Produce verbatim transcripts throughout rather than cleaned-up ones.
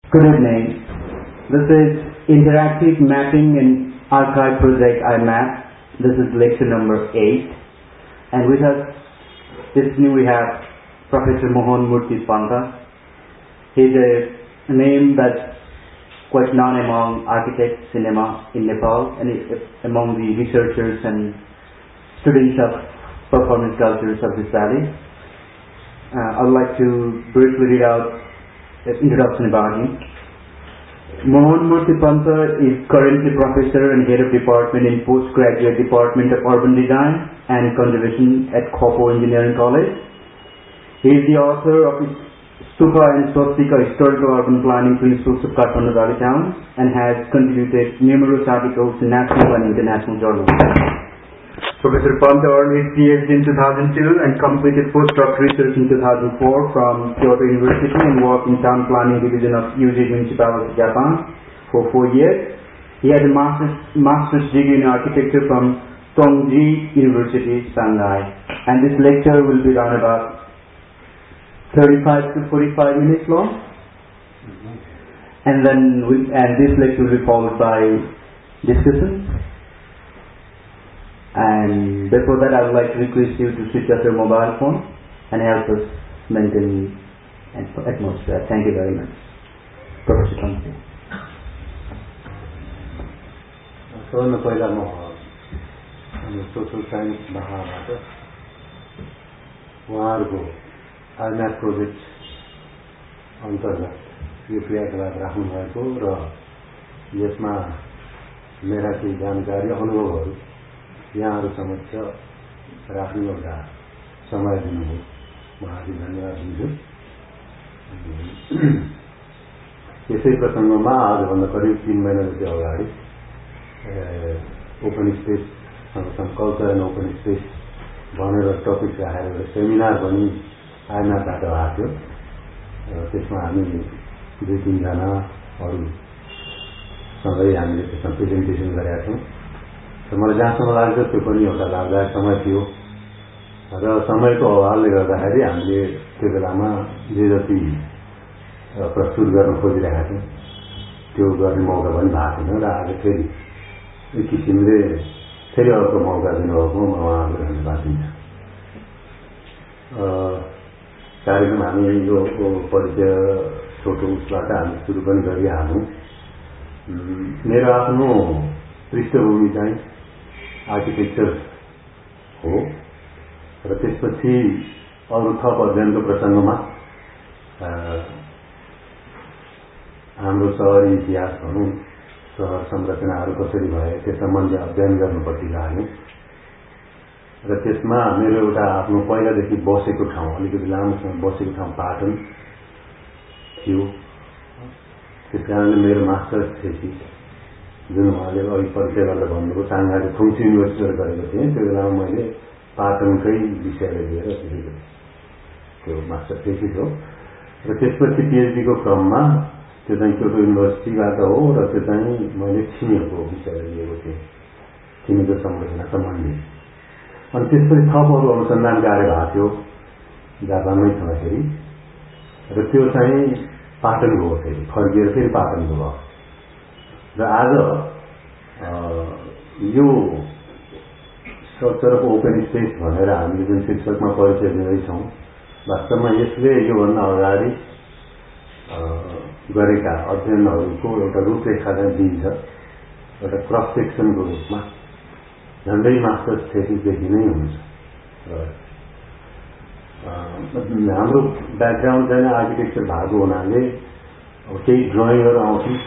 Good evening. This is Interactive Mapping and Archive Project I MAP. This is lecture number eight. And with us this evening we have Professor Mohan Murthy Panta. He is a name that's quite known among architects cinema in Nepal and among the researchers and students of performance cultures of this valley. Uh, I would like to briefly read out an introduction about him. Mohan Murthy Panta is currently Professor and Head of Department in Postgraduate Department of Urban Design and Conservation at Khopo Engineering College. He is the author of Stupa and Swastika Historical Urban Planning Principles of Kathmandu Valley Town and has contributed numerous articles in national and international journals. Professor Panta earned his PhD in two thousand two and completed postdoc research in two thousand four from Kyoto University and worked in Town Planning Division of Uji Municipality, Japan for four years. He has a master's, master's degree in architecture from Tongji University, Shanghai. And this lecture will be around about thirty-five to forty-five minutes long. Mm-hmm. And then we, and this lecture will be followed by discussion. And before that, I would like to request you to switch off your mobile phone and help us maintain atmosphere. Thank you very much. Professor Panta. सबभन्दा पहिला म social science महाबाट उहाँहरूको आइम्याप project अन्तर्गत यो क्रियाकलाप राख्नुभएको र यसमा मेरा केही जानकारी अनुभवहरू यहाँहरू समक्ष राख्ने एउटा समय दिनुभयो। म हार्दिक धन्यवाद दिन्छु। यसै प्रसङ्गमा आजभन्दा करिब तीन महिना जति अगाडि ओपन स्पेस सँगसँग कल्चर एन्ड ओपन स्पेस भनेर टपिक राखेर एउटा सेमिनार पनि आइम्यापबाट भएको थियो। त्यसमा हामी दुई तिनजना अरू सँगै हामीले त्यसमा प्रेजेन्टेसन गरेका थियौँ। र मलाई जहाँसम्म लाग्छ त्यो पनि एउटा लाभदायक समय थियो र समयको अभावले गर्दाखेरि हामीले त्यो बेलामा जे जति प्रस्तुत गर्न खोजिरहेका थियौँ त्यो गर्ने मौका पनि भएको थिएन र आज फेरि एक किसिमले फेरि अर्को मौका दिनुभएकोमा म उहाँहरूलाई धन्यवाद दिन्छु। कार्यक्रम हामी यो परिचय छोटो उसबाट हामी सुरु पनि गरिहाल्यौँ। मेरो आफ्नो पृष्ठभूमि चाहिँ आर्किटेक्चर हो र त्यसपछि अरू थप अध्ययनको प्रसङ्गमा हाम्रो सहरी इतिहास भनौँ, सहर संरचनाहरू कसरी भए त्यो सम्बन्धी अध्ययन गर्नुपट्टि लाग्यौँ र त्यसमा मेरो एउटा आफ्नो पहिलादेखि बसेको ठाउँ, अलिकति लामोसँग बसेको ठाउँ पाटन थियो। त्यस कारणले मेरो मास्टर्स थेसिस जुन उहाँले अघि परिचय गरेर भन्नुभयो साङ्घाईको थुम्सी युनिभर्सिटीबाट गरेको थिएँ, त्यो बेलामा मैले पाटनकै विषयलाई लिएर लेखेको त्यो मास्टर थेसिस हो र त्यसपछि पिएचडीको क्रममा त्यो चाहिँ क्योटो युनिभर्सिटीबाट हो र त्यो चाहिँ मैले छिमेको विषयलाई लिएको थिएँ, छिमेको संरचना सम्बन्धी। अनि त्यसपछि थप अरू अनुसन्धान कार्य भएको थियो जापानमै छँदाखेरि र त्यो चाहिँ पाटनको हो, फेरि फर्किएर फेरि पाटनको भयो र आज यो स्ट्रक्चर अफ ओपन स्पेस भनेर हामीले जुन शीर्षकमा परिचय दिँदैछौँ, वास्तवमा यसले योभन्दा अगाडि गरेका अध्ययनहरूको एउटा रूपरेखा चाहिँ दिन्छ, एउटा क्रस सेक्सनको रूपमा झन्डै मास्टर्स थेसिसदेखि नै हुन्छ। र हाम्रो ब्याकग्राउन्ड चाहिँ आर्किटेक्चर भएको हुनाले अब केही ड्रइङहरू आउँछन्।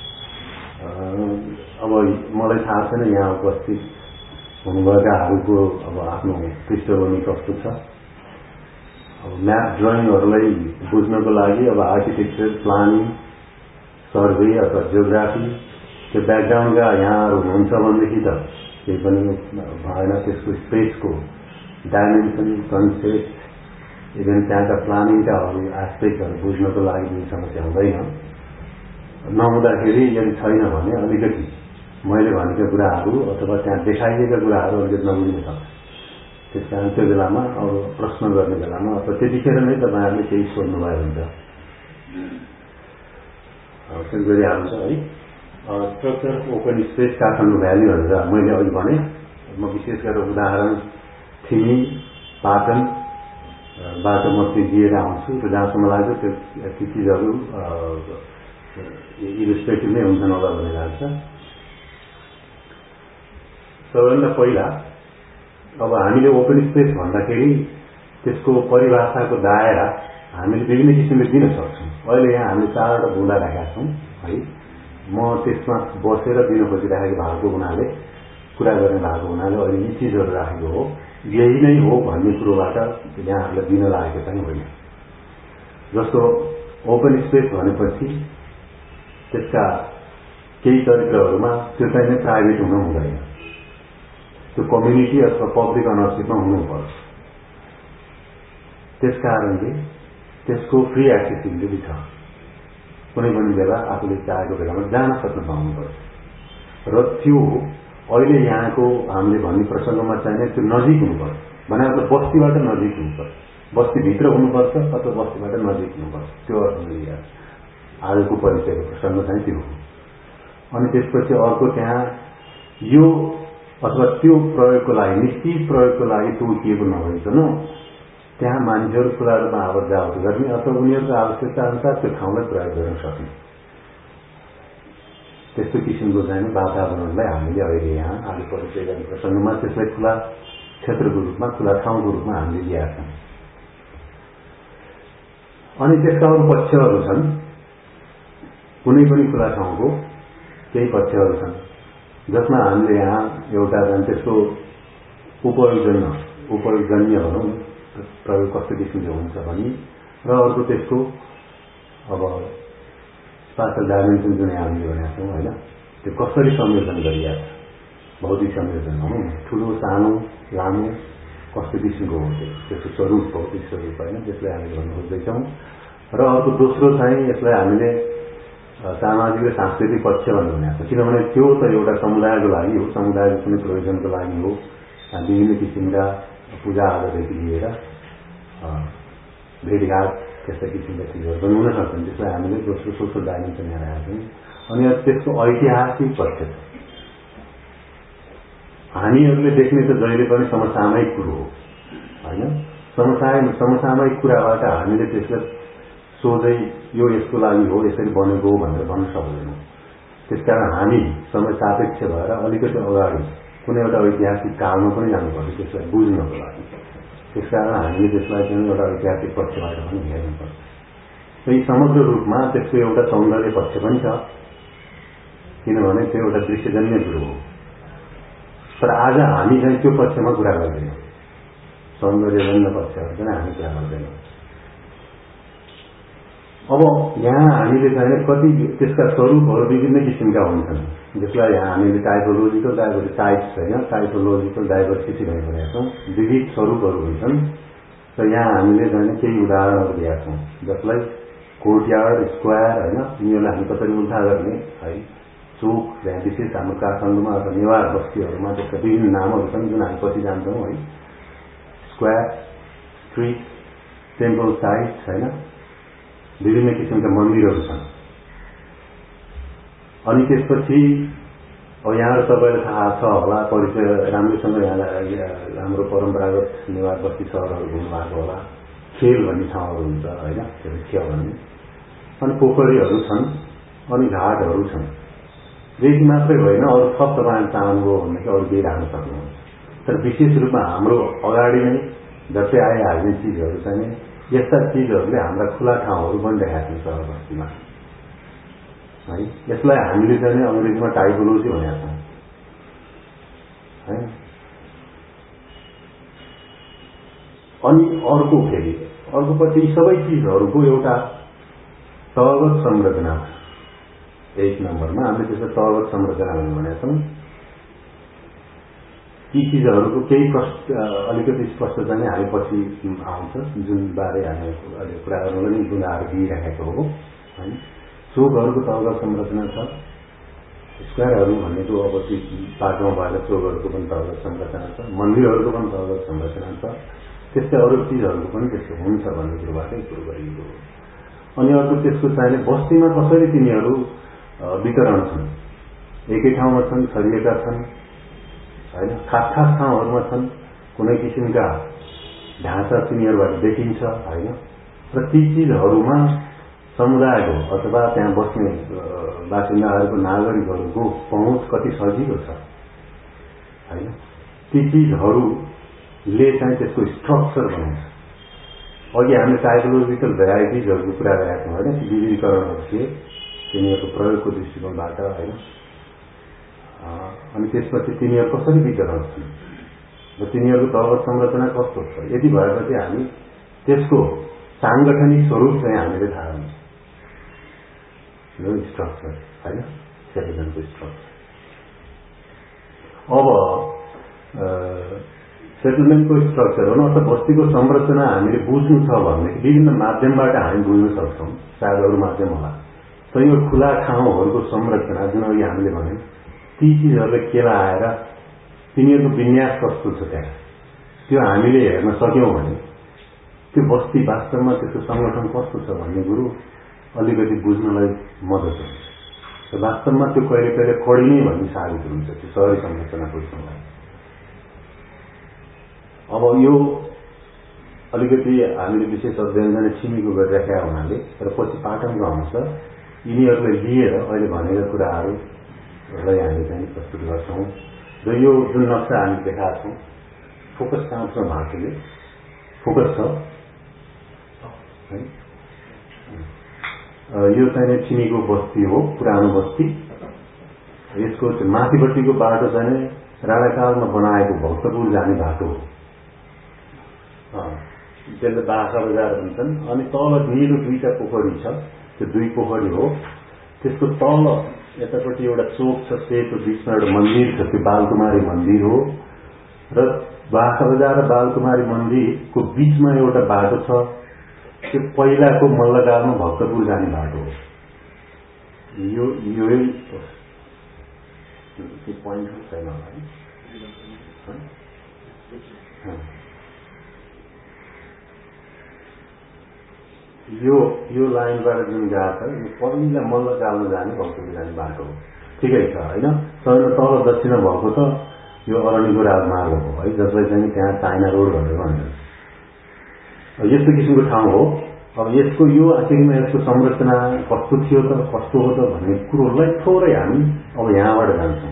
अब मलाई थाहा छैन यहाँ उपस्थित हुनुभएकाहरूको अब आफ्नो पृष्ठभूमि कस्तो छ। अब म्याप ड्रइङहरूलाई बुझ्नको लागि अब आर्किटेक्चर, प्लानिङ, सर्वे अथवा जियोग्राफी त्यो ब्याकग्राउन्डका यहाँहरू हुनुहुन्छ भनेदेखि त केही पनि भएन। त्यसको स्पेसको डाइमेन्सन, कन्सेप्ट, इभन त्यहाँका प्लानिङका अरू एस्पेक्टहरू बुझ्नको लागि पनि समस्या हुँदैन। नहुँदाखेरि यदि छैन भने अलिकति मैले भनेका कुराहरू अथवा त्यहाँ देखाइएका कुराहरू अलिकति नबुझ्न सक्छ। त्यस कारण त्यो बेलामा अब प्रश्न गर्ने बेलामा अथवा त्यतिखेर नै तपाईँहरूले केही सोध्नुभयो हुन्छ। सुरु गरिहाल्नु छ है। Structure open space Kathmandu valley भनेर मैले अघि भने, म विशेष गरेर उदाहरण थिमी, पाटन बाट म चाहिँ दिएर आउँछु र जहाँसम्म लाग्छ त्यो ती चिजहरू इलिस्ट्रेटिभ नै हुन्छन् होला भन्ने लाग्छ। सबैभन्दा पहिला अब हामीले ओपन स्पेस भन्दाखेरि त्यसको परिभाषाको दायरा हामीले विभिन्न किसिमले दिन सक्छौँ। अहिले यहाँ हामीले चारवटा बुँदा राखेका छौँ है, म त्यसमा बसेर दिन खोजिराखेको भएको हुनाले, कुरा गर्ने भएको हुनाले अहिले यी चिजहरू राखेको हो, यही नै हो भन्ने कुरोबाट यहाँहरूलाई दिन लागेको चाहिँ होइन। जस्तो ओपन स्पेस भनेपछि त्यसका केही चरित्रहरूमा त्यो चाहिँ नै प्राइभेट हुन हुँदैन, त्यो कम्युनिटी अथवा पब्लिक अनरसिपमा हुनुपर्छ। त्यस कारणले त्यसको फ्री एक्सेसिबिलिटी छ, कुनै पनि बेला आफूले चाहेको बेलामा जान सक्न पाउनुपर्छ। र त्यो अहिले यहाँको हामीले भन्ने प्रसङ्गमा चाहिँ त्यो नजिक हुनुपर्छ, भने मतलब बस्तीबाट नजिक हुनुपर्छ, बस्तीभित्र हुनुपर्छ अथवा बस्तीबाट नजिक हुनुपर्छ, त्यो अर्थमा लिएर आजको परिचयको प्रसङ्ग चाहिँ त्यो हो। अनि त्यसपछि अर्को त्यहाँ यो अथवा त्यो प्रयोगको लागि, निश्चित प्रयोगको लागि तोकिएको नभइकन त्यहाँ मानिसहरू खुला रूपमा आवत जावत गर्ने अथवा उनीहरूको आवश्यकता अनुसार त्यो ठाउँलाई प्रयोग गर्न सक्ने त्यस्तो किसिमको चाहिँ वातावरणलाई हामीले अहिले यहाँ आज परिचय गर्ने प्रसङ्गमा त्यसलाई खुला क्षेत्रको रूपमा, खुला ठाउँको रूपमा हामीले ल्याएका छौँ। अनि त्यसका अरू पक्षहरू छन्, कुनै पनि खुला ठाउँको केही पक्षहरू छन् जसमा हामीले यहाँ एउटा त्यसको उपयोजन उपयोजन्य भनौँ प्रयोग कस्तो किसिमले हुन्छ भने, र अर्को त्यसको अब स्पाशल डाइमेन्सन जुन हामीले भनेका छौँ होइन, त्यो कसरी संयोजन गरिएको छ, भौतिक संयोजन भनौँ, ठुलो सानो लामो कस्तो किसिमको हो त्यसको स्वरूप, भौतिक स्वरूप होइन, त्यसलाई हामीले भन्नु खोज्दैछौँ। र अर्को दोस्रो चाहिँ यसलाई हामीले सामाजिक र सांस्कृतिक पक्ष भनेर भनेको छ, किनभने त्यो त एउटा समुदायको लागि हो, समुदायको कुनै प्रयोजनको लागि हो। विभिन्न किसिमका पूजाआजादेखि लिएर भेटघाट त्यस्ता किसिमका चिजहरू पनि हुन सक्छन्, त्यसलाई हामीले दोस्रो सोसल डाइमेन्सन यहाँ राखेका छौँ। अनि त्यसको ऐतिहासिक पक्ष छ, हामीहरूले देख्ने त जहिले पनि समसामयिक कुरो हो होइन, समसामयिक समसामयिक कुराबाट हामीले त्यसलाई सोझै यो यसको लागि हो, यसरी बनेको हो भनेर भन्न सक्दैनौँ। त्यसकारण हामी समय सापेक्ष भएर अलिकति अगाडि कुनै एउटा ऐतिहासिक कालमा पनि जानुपर्छ त्यसलाई बुझ्नको लागि। त्यसकारण हामीले त्यसलाई चाहिँ एउटा ऐतिहासिक पक्षबाट पनि हेर्नुपर्छ। यही समग्र रूपमा त्यसको एउटा सौन्दर्य पक्ष पनि छ, किनभने त्यो एउटा दृश्यजन्य कुरो हो। तर आज हामी चाहिँ त्यो पक्षमा कुरा गर्दैनौँ, सौन्दर्यजन्य पक्षहरू पनि हामी कुरा गर्दैनौँ। अब यहाँ हामीले चाहिँ कति त्यसका स्वरूपहरू विभिन्न किसिमका हुन्छन्, जसलाई यहाँ हामीले टाइपोलोजिकल डाइभर्सिटी टाइप्स होइन, टाइपोलोजिकल डाइभर्सिटी भनेका छौँ, विविध स्वरूपहरू हुन्छन्। र यहाँ हामीले चाहिँ केही उदाहरणहरू दिएका छौँ, जसलाई कोर्टयार्ड, स्क्वायर होइन, यिनीहरूलाई हामी कसरी उल्था गर्ने है, चोक यहाँ विशेष हाम्रो काठमाडौँमा अथवा नेवार बस्तीहरूमा त्यसका विभिन्न नामहरू छन् जुन हामी पछि जान्छौँ है। स्क्वायर, स्ट्रिट, टेम्पल साइट्स होइन, विभिन्न किसिमका मन्दिरहरू छन्। अनि त्यसपछि अब यहाँ तपाईँलाई थाहा छ होला, परिचय राम्रोसँग यहाँ हाम्रो परम्परागत नेवार बस्ती सहरहरू घुम्नुभएको होला, खेल भन्ने ठाउँहरू हुन्छ होइन, त्यो खेल भन्ने। अनि पोखरीहरू छन्, अनि घाटहरू छन्। यति मात्रै होइन, अरू थप तपाईँ चाहनुभयो भनेदेखि अरू केही राख्न सक्नुहुन्छ। तर विशेष रूपमा हाम्रो अगाडि नै जस्तै आइहाल्ने चिजहरू चाहिँ यस्ता चिजहरूले हाम्रा खुला ठाउँहरू पनि देखाएको छन् सहर बस्तीमा है। यसलाई हामीले चाहिँ अङ्ग्रेजीमा टाइपोलोजी भनेका छौँ है। अनि अर्को फेरि अर्कोपछि सबै चिजहरूको एउटा तहगत संरचना छ। एक नम्बरमा हामीले त्यसलाई तहगत संरचना भनेका छौँ। ती चिजहरूको केही प्रश्न अलिकति स्पष्ट चाहिँ हामी पछि आउँछ, जुन बारे हामी अहिले कुरा गर्नु पनि बुझाएर दिइराखेको हो है। चोकहरूको तहगत संरचना छ। स्क्वायरहरू भनेको अब ती पाटोमा भएर चोकहरूको पनि तहगत संरचना छ, मन्दिरहरूको पनि तहगत संरचना छ, त्यस्तै अरू चिजहरूको पनि त्यस्तो हुन्छ भन्ने कुरोबाटै कुरो गरिएको हो। अनि अर्को त्यसको चाहिने बस्तीमा कसरी तिनीहरू वितरण छन्, एकै ठाउँमा छन्, छरिएका छन् हैन, खास खास ठाउँहरूमा छन्, कुनै किसिमका ढाँचा तिनीहरूबाट देखिन्छ हैन। र ती चिजहरूमा समुदायको अथवा त्यहाँ बस्ने बासिन्दाहरूको नागरिकहरूको पहुँच कति सजिलो छ हैन। ती चिजहरूले चाहिँ त्यसको स्ट्रक्चर बनाउँछ। अघि हामीले टाइपोलोजिकल भेराइटिजहरूको कुरा गरेका छौँ होइन, ती विविधीकरणहरू थिए तिनीहरूको प्रयोगको दृष्टिकोणबाट होइन। अनि त्यसपछि तिनीहरू कसरी वितरण छन् र तिनीहरूको तलगत संरचना कस्तो छ, यदि भएपछि हामी त्यसको साङ्गठनिक स्वरूप चाहिँ हामीले थाहा हुन्छ, स्ट्रक्चर होइन, सेटलमेन्टको स्ट्रक्चर। अब सेटलमेन्टको स्ट्रक्चर हो अथवा बस्तीको संरचना हामीले बुझ्नु छ भने विभिन्न माध्यमबाट हामी बुझ्न सक्छौँ, सायद अरू माध्यम होला। तर यो खुला ठाउँहरूको संरचना जुन अघि हामीले भन्यौँ, ती चिजहरूले केला आएर तिनीहरूको विन्यास कस्तो छ त्यहाँ, त्यो हामीले हेर्न सक्यौँ भने त्यो बस्ती वास्तवमा त्यसको संगठन कस्तो छ भन्ने कुरो अलिकति बुझ्नलाई मद्दत हुन्छ। र वास्तवमा त्यो कहिले कहिले कडी नै भन्ने साबित हुन्छ त्यो सहरी संरचना बुझ्नलाई। अब यो अलिकति हामीले विशेष अध्ययन चाहिँ छिमेको गरिराखेका हुनाले र पछि पाठनको अंश यिनीहरूले लिएर अहिले भनेका कुराहरूलाई हामी चाहिँ प्रस्तुत गर्छौँ। र यो जुन नक्सा हामी देखाएको छौँ, फोकस कहाँ छ भाषाले फोकस छ है। यो चाहिँ छिमेको बस्ती हो, पुरानो बस्ती। यसको माथिपट्टिको बाटो चाहिँ राणाकालमा बनाएको भक्तपुर जाने बाटो हो, त्यसले बाखा बजार भन्छन्। अनि तल निलो दुईटा पोखरी छ, त्यो दुई पोखरी हो। त्यसको तल यतापट्टि एउटा चोक छ सेतो, बिचमा एउटा मन्दिर छ, त्यो बालकुमारी मन्दिर हो। र बाखा बजार र बालकुमारी मन्दिरको बिचमा एउटा बाटो छ, त्यो पहिलाको मल्लकालमा भक्तपुर जाने बाटो हो। यो यही पोइन्ट छैन होला है। यो यो लाइनबाट जुन गएको छ यो पहिला मल्लकालमा जाने भक्तपुर जाने बाटो हो, ठिकै छ होइन। सबैभन्दा तल दक्षिणमा भएको त यो अरण्यको राजमार्ग हो है, जसलाई चाहिँ त्यहाँ चाइना रोड भनेर भन्छ। यस्तो किसिमको ठाउँ हो। अब यसको यो आखिरमा यसको संरचना कस्तो थियो त कस्तो हो त भन्ने कुरोलाई थोरै हामी अब यहाँबाट जान्छौँ।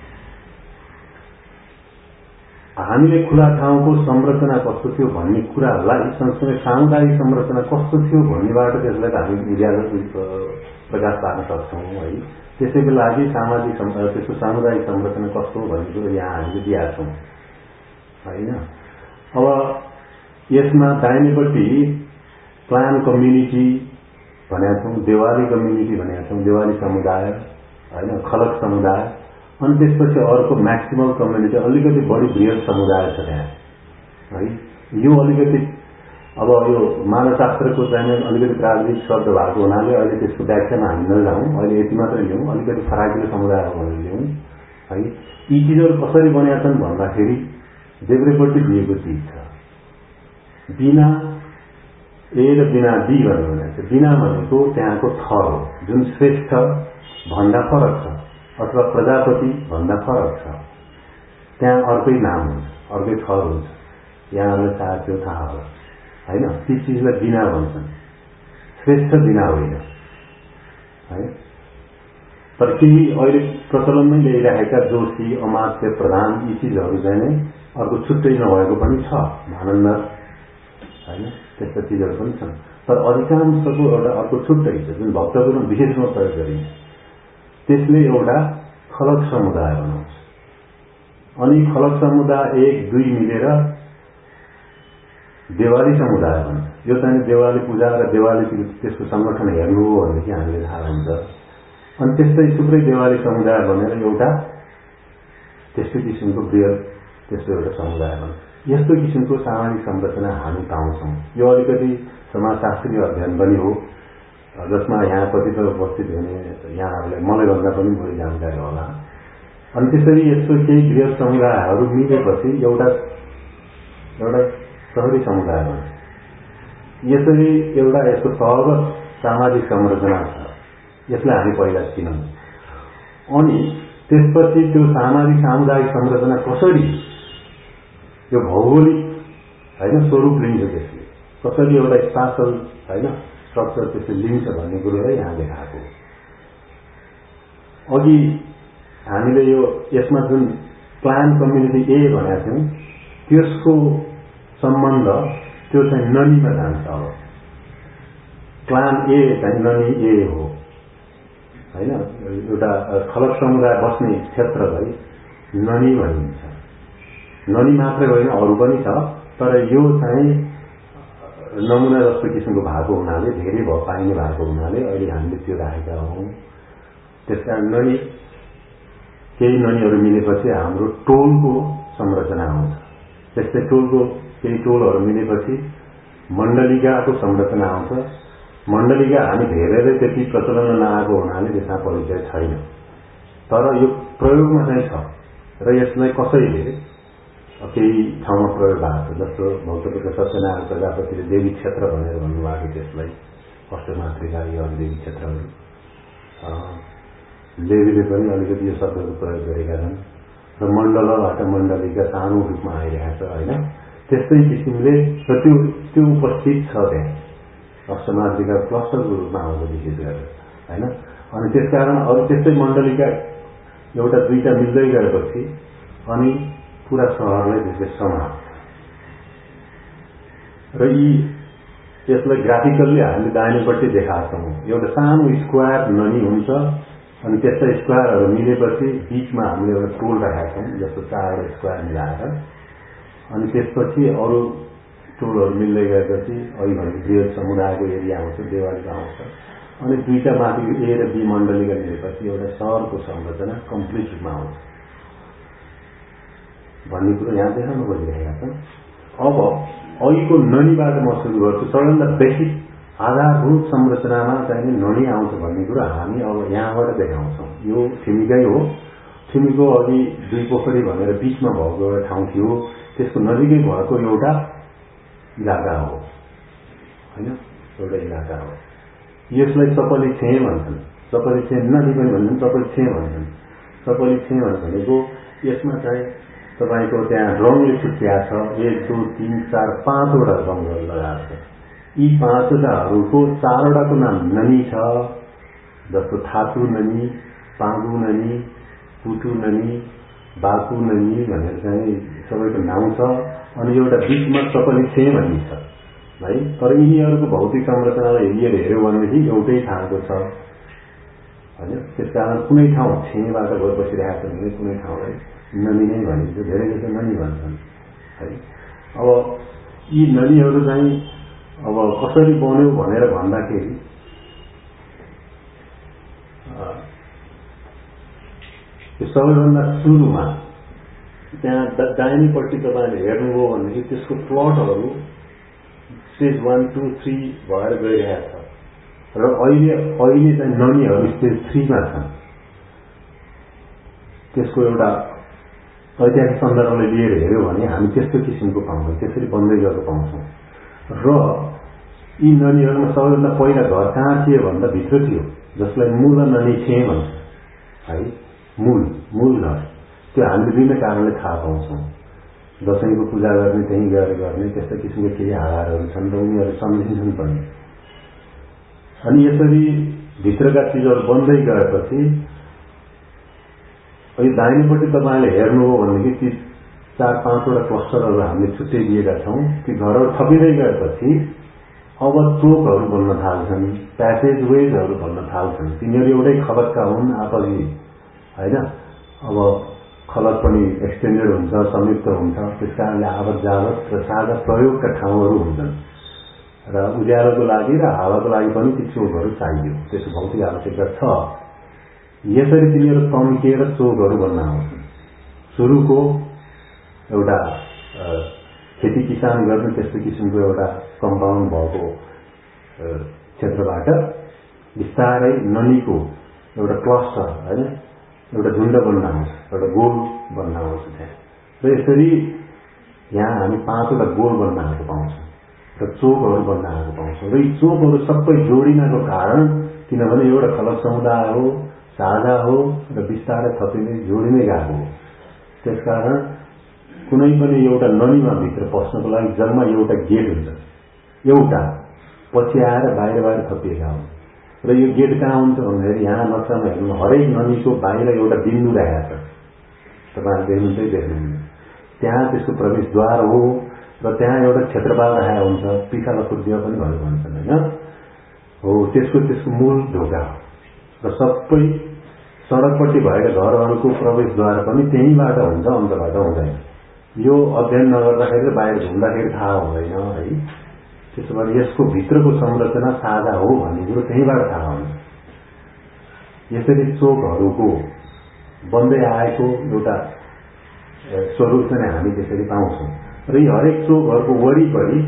हामीले खुला ठाउँको संरचना कस्तो थियो भन्ने कुरालाई सँगसँगै सामुदायिक संरचना कस्तो थियो भन्नेबाट त्यसलाई हामी उज्यालो प्रकाश पार्न सक्छौँ है। त्यसैको लागि सामाजिक त्यसको सामुदायिक संरचना कस्तो हो भन्ने कुरो यहाँ हामीले दिएका छौँ होइन। अब यसमा दाहिनेपट्टि क्लान कम्युनिटी भनेका छौँ, देवाली कम्युनिटी भनेका छौँ, देवाली समुदाय होइन, खलक समुदाय। अनि त्यसपछि अर्को म्याक्सिमल कम्युनिटी, अलिकति बढी बृहत समुदाय छ त्यहाँ है। यो अलिकति अब यो मानवशास्त्रको चाहिँ अलिकति प्राविधिक शब्द भएको हुनाले अहिले त्यसको व्याख्यामा हामी नजाउँ, अहिले यति मात्रै लिउँ, अलिकति फराकिलो समुदाय हो भनेर लिउँ है। यी चिजहरू कसरी बनेका छन् भन्दाखेरि देब्रेपट्टि दिएको चिज छ, बिना ए र बिना बी भनेर भनेको छ। बिना भनेको त्यहाँको थर हो जुन श्रेष्ठ भन्दा फरक छ अथवा प्रजापति भन्दा फरक छ, त्यहाँ अर्कै नाम हुन्छ, अर्कै थर हुन्छ। यहाँहरूलाई सायद त्यो थाहा होला होइन। ती चिजलाई बिना भन्छन्, श्रेष्ठ बिना होइन है। तर केही अहिले प्रचलनमै ल्याइरहेका जोशी, अमात्य, प्रधान यी चिजहरू चाहिँ नै अर्को छुट्टै नभएको पनि छ, मानन्द होइन, त्यस्ता चिजहरू पनि छन्। तर अधिकांशको एउटा अर्को छुट्टै छ जुन भक्तपुरमा विशेष रूपमा प्रयोग गरिन्छ। त्यसले एउटा खलक समुदाय बनाउँछ। अनि खलक समुदाय एक दुई मिलेर देवाली समुदाय भन्छ। यो चाहिँ देवाली पूजा र देवाली त्यसको संगठन हेर्नु हो भनेदेखि हामीले थाहा हुन्छ। अनि त्यस्तै थुप्रै देवाली समुदाय भनेर एउटा त्यस्तै किसिमको बृहत त्यस्तो एउटा समुदाय भन्छ। यस्तो किसिमको सामाजिक संरचना हामी पाउँछौँ। यो अलिकति समाजशास्त्रीय अध्ययन पनि हो, जसमा यहाँ कति त उपस्थित हुने यहाँहरूलाई मलाई भन्दा पनि बढी जानकारी होला। अनि त्यसरी यस्तो केही बृहत समुदायहरू मिलेपछि एउटा एउटा सहरी समुदाय भन्छ। यसरी एउटा यसको तहगत सामाजिक संरचना छ, यसलाई हामी पहिला चिनौँ। अनि त्यसपछि त्यो सामाजिक सामुदायिक संरचना कसरी यो भौगोलिक होइन स्वरूप लिन्छ, त्यसले कसरी एउटा स्पाशल होइन स्ट्रक्चर त्यसले लिन्छ भन्ने कुरोलाई यहाँ देखाएको। अघि हामीले यो यसमा जुन क्लान कम्युनिटी ए भनेका थियौँ त्यसको सम्बन्ध त्यो चाहिँ ननीमा जान्छ। अब क्लान ए चाहिँ ननी ए हो होइन, एउटा खलक समुदाय बस्ने क्षेत्रलाई ननी भनिन्छ। ननी मात्रै होइन अरू पनि छ, तर यो चाहिँ नमुना जस्तो किसिमको भएको हुनाले, धेरै भ पाइने भएको हुनाले अहिले हामीले त्यो राखेका हौँ। त्यसकारण ननी केही ननीहरू मिलेपछि हाम्रो टोलको संरचना आउँछ। त्यस्तै टोलको केही टोलहरू मिलेपछि मण्डलिकाको संरचना आउँछ। मण्डलिका हामी धेरैले त्यति प्रचलन नआएको हुनाले त्यसमा परिचय छैन, तर यो प्रयोगमा चाहिँ छ र यसलाई कसैले केही ठाउँमा प्रयोग भएको छ। जस्तो भक्तपुरका सत्यनारायण प्रजापतिले देवी क्षेत्र भनेर भन्नुभएको, त्यसलाई अष्टमातृका यो देवी क्षेत्रहरू। देवीले पनि अलिकति यो शब्दको प्रयोग गरेका छन् र मण्डलबाट मण्डलीका सानो रूपमा आइरहेको छ होइन। त्यस्तै किसिमले र त्यो त्यो उपस्थित छ त्यहाँ अष्टमातृका क्लस्टरको रूपमा आउँछ विशेष गरेर होइन। अनि त्यसकारण अरू त्यस्तै मण्डलीका एउटा दुईटा मिल्दै गएपछि अनि पुरा सहरलाई त्यसले समाप्त। र यी यसलाई ग्राफिकल्ली हामीले दाहिनेपट्टि देखाएको छौँ। एउटा सानो स्क्वायर ननी हुन्छ अनि त्यस्ता स्क्वायरहरू मिलेपछि बीचमा हामीले एउटा टोल राखेका छौँ, जस्तो चारवटा स्क्वायर मिलाएर। अनि त्यसपछि अरू टोलहरू मिल्दै गएपछि अघि भनेको बृहत समुदायको एरिया आउँछ, देवालीको आउँछ। अनि दुईटा माथि ए र बी मण्डलीका मिलेपछि एउटा सहरको संरचना कम्प्लिट रूपमा आउँछ भन्ने कुरो यहाँ देखाउन खोजिरहेका छन्। अब अघिको ननीबाट म सुरु गर्छु। सबैभन्दा बेसिक आधारभूत संरचनामा चाहिँ ननी आउँछ भन्ने कुरो हामी अब यहाँबाट देखाउँछौँ। यो छिमेकै हो। छिमेको अघि दुई पोखरी भनेर बिचमा भएको एउटा ठाउँ थियो, त्यसको नजिकै भएको एउटा इलाका हो होइन, एउटा इलाका हो। यसलाई चपली छे भन्छन्, चपली छे नदी पनि भन्छन्, चपली छे भन्छन्। चपली छे भनेको यसमा चाहिँ तपाईँको त्यहाँ रङले छुट्याएको छ। एक दो तीन चार पाँचवटा रङहरू लगाएको छ। यी पाँचवटाहरूको चारवटाको नाम ननी छ, जस्तो थातु ननी, पागु ननी, पुटु ननी, बाकु ननी भनेर चाहिँ सबैको नाम छ। अनि एउटा बिचमा चपली छे भन्ने छ है। तर यिनीहरूको भौतिक संरचनालाई हेरिएर हेऱ्यो भनेदेखि एउटै खालको छ होइन। त्यसकारण कुनै ठाउँ छेबाट गएर बसिरहेको छ भने कुनै ठाउँलाई ननी नै भनिन्छ, धेरै जस्तो ननी भन्छन् है। अब यी ननीहरू चाहिँ अब कसरी बन्यो भनेर भन्दाखेरि सबैभन्दा सुरुमा त्यहाँ दाहिनेपट्टि तपाईँले हेर्नुभयो भनेदेखि त्यसको प्लटहरू स्टेज वान टू थ्री भएर गइरहेको छ र अहिले अहिले चाहिँ ननीहरू स्टेज थ्रीमा छन्। त्यसको एउटा ऐतिहासिक सन्दर्भले लिएर हेऱ्यो भने हामी त्यस्तो किसिमको पाउँछौँ, त्यसरी बन्दै गएको पाउँछौँ। र यी ननीहरूमा सबैभन्दा पहिला घर कहाँ थियो भन्दा भित्र थियो, जसलाई मूल ननी छे भन्छ है। मूल मूल घर त्यो हामीले विभिन्न कारणले थाहा पाउँछौँ। दसैँको पूजा गर्ने, त्यहीँ गएर गर्ने, त्यस्ता किसिमका केही आधारहरू छन् र उनीहरू सम्झिन्छन् पनि। अनि यसरी भित्रका चिजहरू बन्दै गएपछि यो दाहिनेपट्टि तपाईँले हेर्नुभयो भनेदेखि ती चार पाँचवटा क्लस्टरहरू हामीले छुट्टै दिएका छौँ। ती घरहरू थपिँदै गएपछि अब चोकहरू बन्न थाल्छन्, प्यासेज वेजहरू बन्न थाल्छन्। तिनीहरू एउटै खलकका हुन् आपसी होइन। अब खलक पनि एक्सटेन्डेड हुन्छ, संयुक्त हुन्छ, त्यस कारणले आवत जावत र साझा प्रयोगका ठाउँहरू हुन्छन् र उज्यालोको लागि र हावाको लागि पनि ती चोकहरू चाहियो, त्यसको भौतिक आवश्यकता छ। यसरी तिनीहरू तन्किएर चोकहरू बन्न आउँछन्। सुरुको एउटा खेती किसान गर्ने त्यस्तो किसिमको एउटा कम्पाउन्ड भएको क्षेत्रबाट बिस्तारै ननीको एउटा क्लस्टर होइन, एउटा झुण्ड बन्न आउँछ, एउटा गोल बन्न आउँछ त्यहाँ। र यसरी यहाँ हामी पाँचवटा गोल बन्न आएको पाउँछौँ। र चोकहरू बन्न आएको पाउँछौँ। र यी चोकहरू सबै जोडिनको कारण किनभने एउटा खलक समुदाय हो, साझा हो र बिस्तारै थपिँदै जोडिँदै गएको हो। त्यसकारण कुनै पनि एउटा ननीमा भित्र पस्नको लागि जम्मा एउटा गेट हुन्छ, एउटा पछि आएर बाहिर बाहिर थपिएका हुन्। र यो गेट कहाँ हुन्छ भन्दाखेरि यहाँ नक्सामा हेर्नु हरेक नदीको बाहिर एउटा बिन्दु रहेको छ, तपाईहरु देख्नुहुन्छ देख्नुहुन्न, त्यहाँ त्यसको प्रवेशद्वार हो र त्यहाँ एउटा क्षेत्रपाल रहेको हुन्छ, पिसाला खुर्दिया पनि भनेर भन्छन् हैन हो। त्यसको त्यसको मूल ढोका र सबै सडकपट्टि भएका घरहरूको प्रवेशद्वार पनि त्यहीँबाट हुन्छ, अन्तबाट हुँदैन। यो अध्ययन नगर्दाखेरि बाहिर घुम्दाखेरि थाहा हुँदैन है। त्यसो भए यसको भित्रको संरचना साझा हो भन्ने कुरो त्यहीँबाट थाहा हुन्छ। यसरी चोकहरूको बन्दै आएको एउटा स्वरूप चाहिँ हामी त्यसरी पाउँछौँ। र यी हरेक चोकहरूको वरिपरि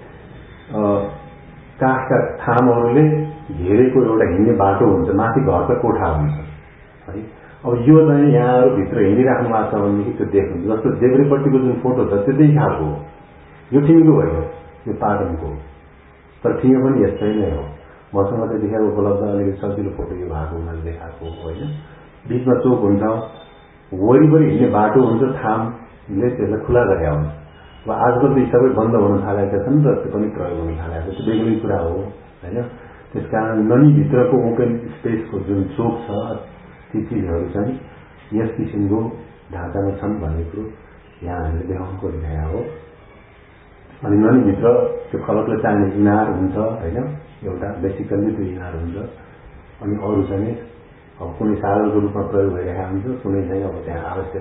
काठका थामहरूले घेरेको एउटा हिँड्ने बाटो हुन्छ, माथि घरका कोठा हुन्छ है। अब यो चाहिँ यहाँहरू भित्र हिँडिराख्नु भएको छ भनेदेखि त्यो देख्नुहुन्छ। जस्तो देब्रेपट्टिको जुन फोटो छ त्यो त्यही खालको हो। यो ठिङ्गो होइन, यो पाटनको हो, तर ठिङ्गो पनि यस्तै नै हो। मसँग त्यतिखेर उपलब्ध अलिकति सजिलो फोटो यो भएको हुनाले देखाएको होइन। बिचमा चोक हुन्छ, वरिपरि हिँड्ने बाटो हुन्छ, थामले त्यसलाई खुला गरेका हुन्छ। अब आजकल त यी सबै बन्द हुन थालेका छन् र त्यो पनि प्रयोग हुन थालेको छ, त्यो बेग्लै कुरा हो होइन। त्यसकारण नदीभित्रको ओपन स्पेसको जुन चोक छ ती चिजहरू चाहिँ यस किसिमको ढाँचामा छन् भन्ने कुरो यहाँ हामीले देखाउन खोजिरहेका हो। अनि नदीभित्र त्यो खलकले चाहिने इनार हुन्छ होइन, एउटा बेसिकल्ली त्यो इनार हुन्छ। अनि अरू चाहिँ अब कुनै साधनको रूपमा प्रयोग भइरहेका हुन्छ, कुनै चाहिँ अब त्यहाँ आवश्यक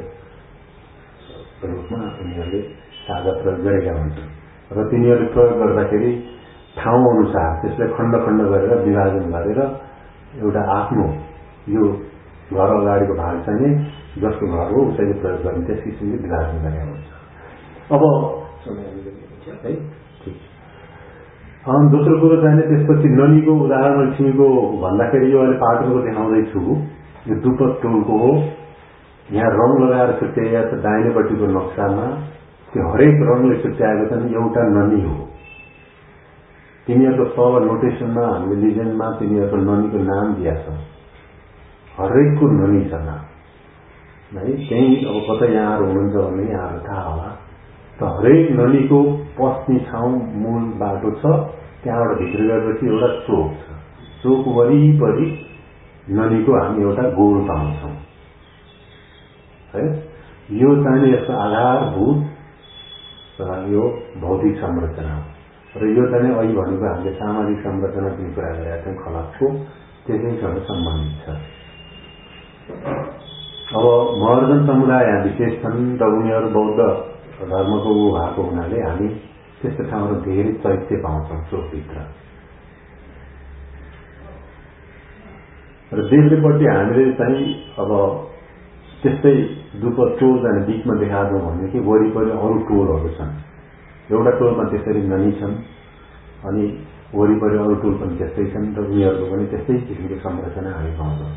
रूपमा उनीहरूले साझा प्रयोग गरेका हुन्छन्। र तिनीहरूले प्रयोग गर्दाखेरि ठाउँ अनुसार त्यसलाई खण्ड खण्ड गरेर विभाजन गरेर एउटा आफ्नो यो घर अगाडिको भाग चाहिँ जसको घर हो उसैले प्रयोग गर्ने त्यस किसिमले विभाजन गरेका हुन्छ। अब है ठिक। दोस्रो कुरो चाहिँ त्यसपछि नदीको उदाहरण ठिमीको भन्दाखेरि यो अहिले पाटनको देखाउँदैछु, यो दुपद टोलको हो। यहाँ रङ लगाएर छुट्याइएको छ दाहिनेपट्टिको नक्सामा, त्यो हरेक रङले छुट्याएको चाहिँ एउटा नदी हो। तिनीहरूको तल नोटेसनमा हामीले लिजेन्डमा तिनीहरूको नदीको नाम दिएको छ, हरेकको नदी छ नाम है। त्यही अब कतै यहाँहरू हुनुहुन्छ भने यहाँहरू थाहा होला, त हरेक नदीको पस्ने ठाउँ मूल बाटो छ, त्यहाँबाट भित्र गएपछि एउटा चोक छ, चोक वरिपरि नदीको हामी एउटा गोल पाउँछौँ है। यो चाहिँ यसको आधारभूत यो भौतिक संरचना हो। र यो चाहिँ अहिले भनेको हामीले सामाजिक संरचना जुन कुरा गरेका छौँ खलकको, त्यसैसँग सम्बन्धित छ। अब महर्जन समुदाय यहाँ विशेष छन् र उनीहरू बौद्ध धर्मको ऊ भएको हुनाले हामी त्यस्तो ठाउँहरू धेरै चैत्य पाउँछौँ चोकभित्र। र देब्रेपट्टि हामीले चाहिँ अब त्यस्तै दुपद टोल जाने बिचमा देखाएको भनेदेखि वरिपरि अरू टोलहरू छन्। एउटा टोलमा त्यसरी नदी छन्, अनि वरिपरि अरू टोल पनि त्यस्तै छन् र उनीहरूको पनि त्यस्तै किसिमको संरचना हामी पाउँछौँ।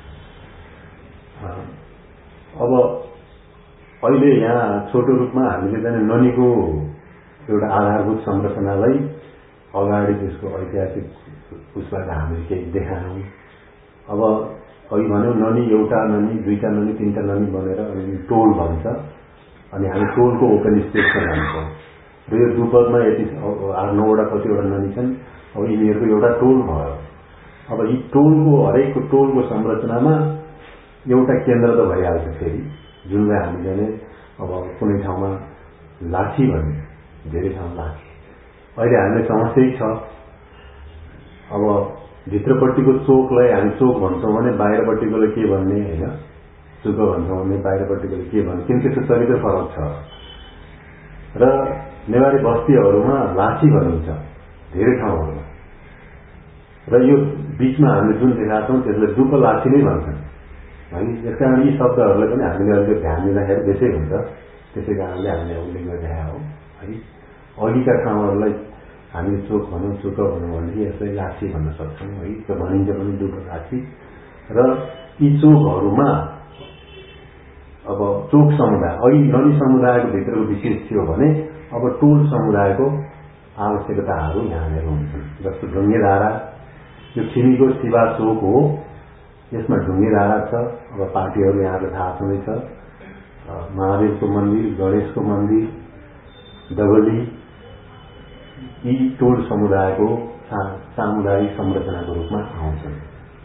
अब अहिले यहाँ छोटो रूपमा हामीले चाहिँ नदीको एउटा आधारभूत संरचनालाई अगाडि त्यसको ऐतिहासिक उसबाट हामीले केही देखायौँ। अब अघि भन्यौँ नदी एउटा नदी, दुईटा नदी, तीनटा नदी बनेर अनि टोल भन्छ, अनि हामी टोलको ओपन स्पेसमा जान्छौँ। र यो दुपदमा यति आठ नौवटा कतिवटा नदी छन्, अब यिनीहरूको एउटा टोल भयो। अब यी टोलको हरेकको टोलको संरचनामा एउटा केन्द्र त भइहाल्छ फेरि, जुनलाई हामी जाने अब कुनै ठाउँमा लाठी भन्ने, धेरै ठाउँ लाठी। अहिले हामीले समस्या छ, अब भित्रपट्टिको चोकलाई हामी चोक भन्छौँ भने बाहिरपट्टिकोलाई के भन्ने होइन, चुक भन्छौँ भने बाहिरपट्टिकोले के भन्ने, किन त्यसको चरित्र फरक छ। र नेवारी बस्तीहरूमा लाठी भनिन्छ धेरै ठाउँहरूमा, र यो बिचमा हामीले जुन देखाएको छौँ त्यसलाई दुप लाठी नै भन्छन् है। यसकारण यी शब्दहरूलाई पनि हामीले अलिकति ध्यान दिँदाखेरि त्यसै हुन्छ, त्यसै कारणले हामीले उल्लेख गरिरहेका हौँ है। अघिका ठाउँहरूलाई हामीले चोक भनौँ, चुक भनौँ भनेदेखि यसलाई लाठी भन्न सक्छौँ है, त्यो भनिन्छ पनि दुप लाठी। र यी चोकहरूमा अब चोक समुदाय, अघि नदी समुदायको भित्रको विशेष थियो भने अब टोल समुदायको आवश्यकताहरू यहाँनिर हुन्छन्। जस्तो ढुङ्गे धारा, यो छिमीको शिवा चोक हो, यसमा ढुङ्गे धारा छ। अब पार्टीहरू यहाँलाई थाहा छँदैछ, महादेवको मन्दिर, गणेशको मन्दिर, डबली, यी टोल समुदायको सामुदायिक संरचनाको रूपमा आउँछन्।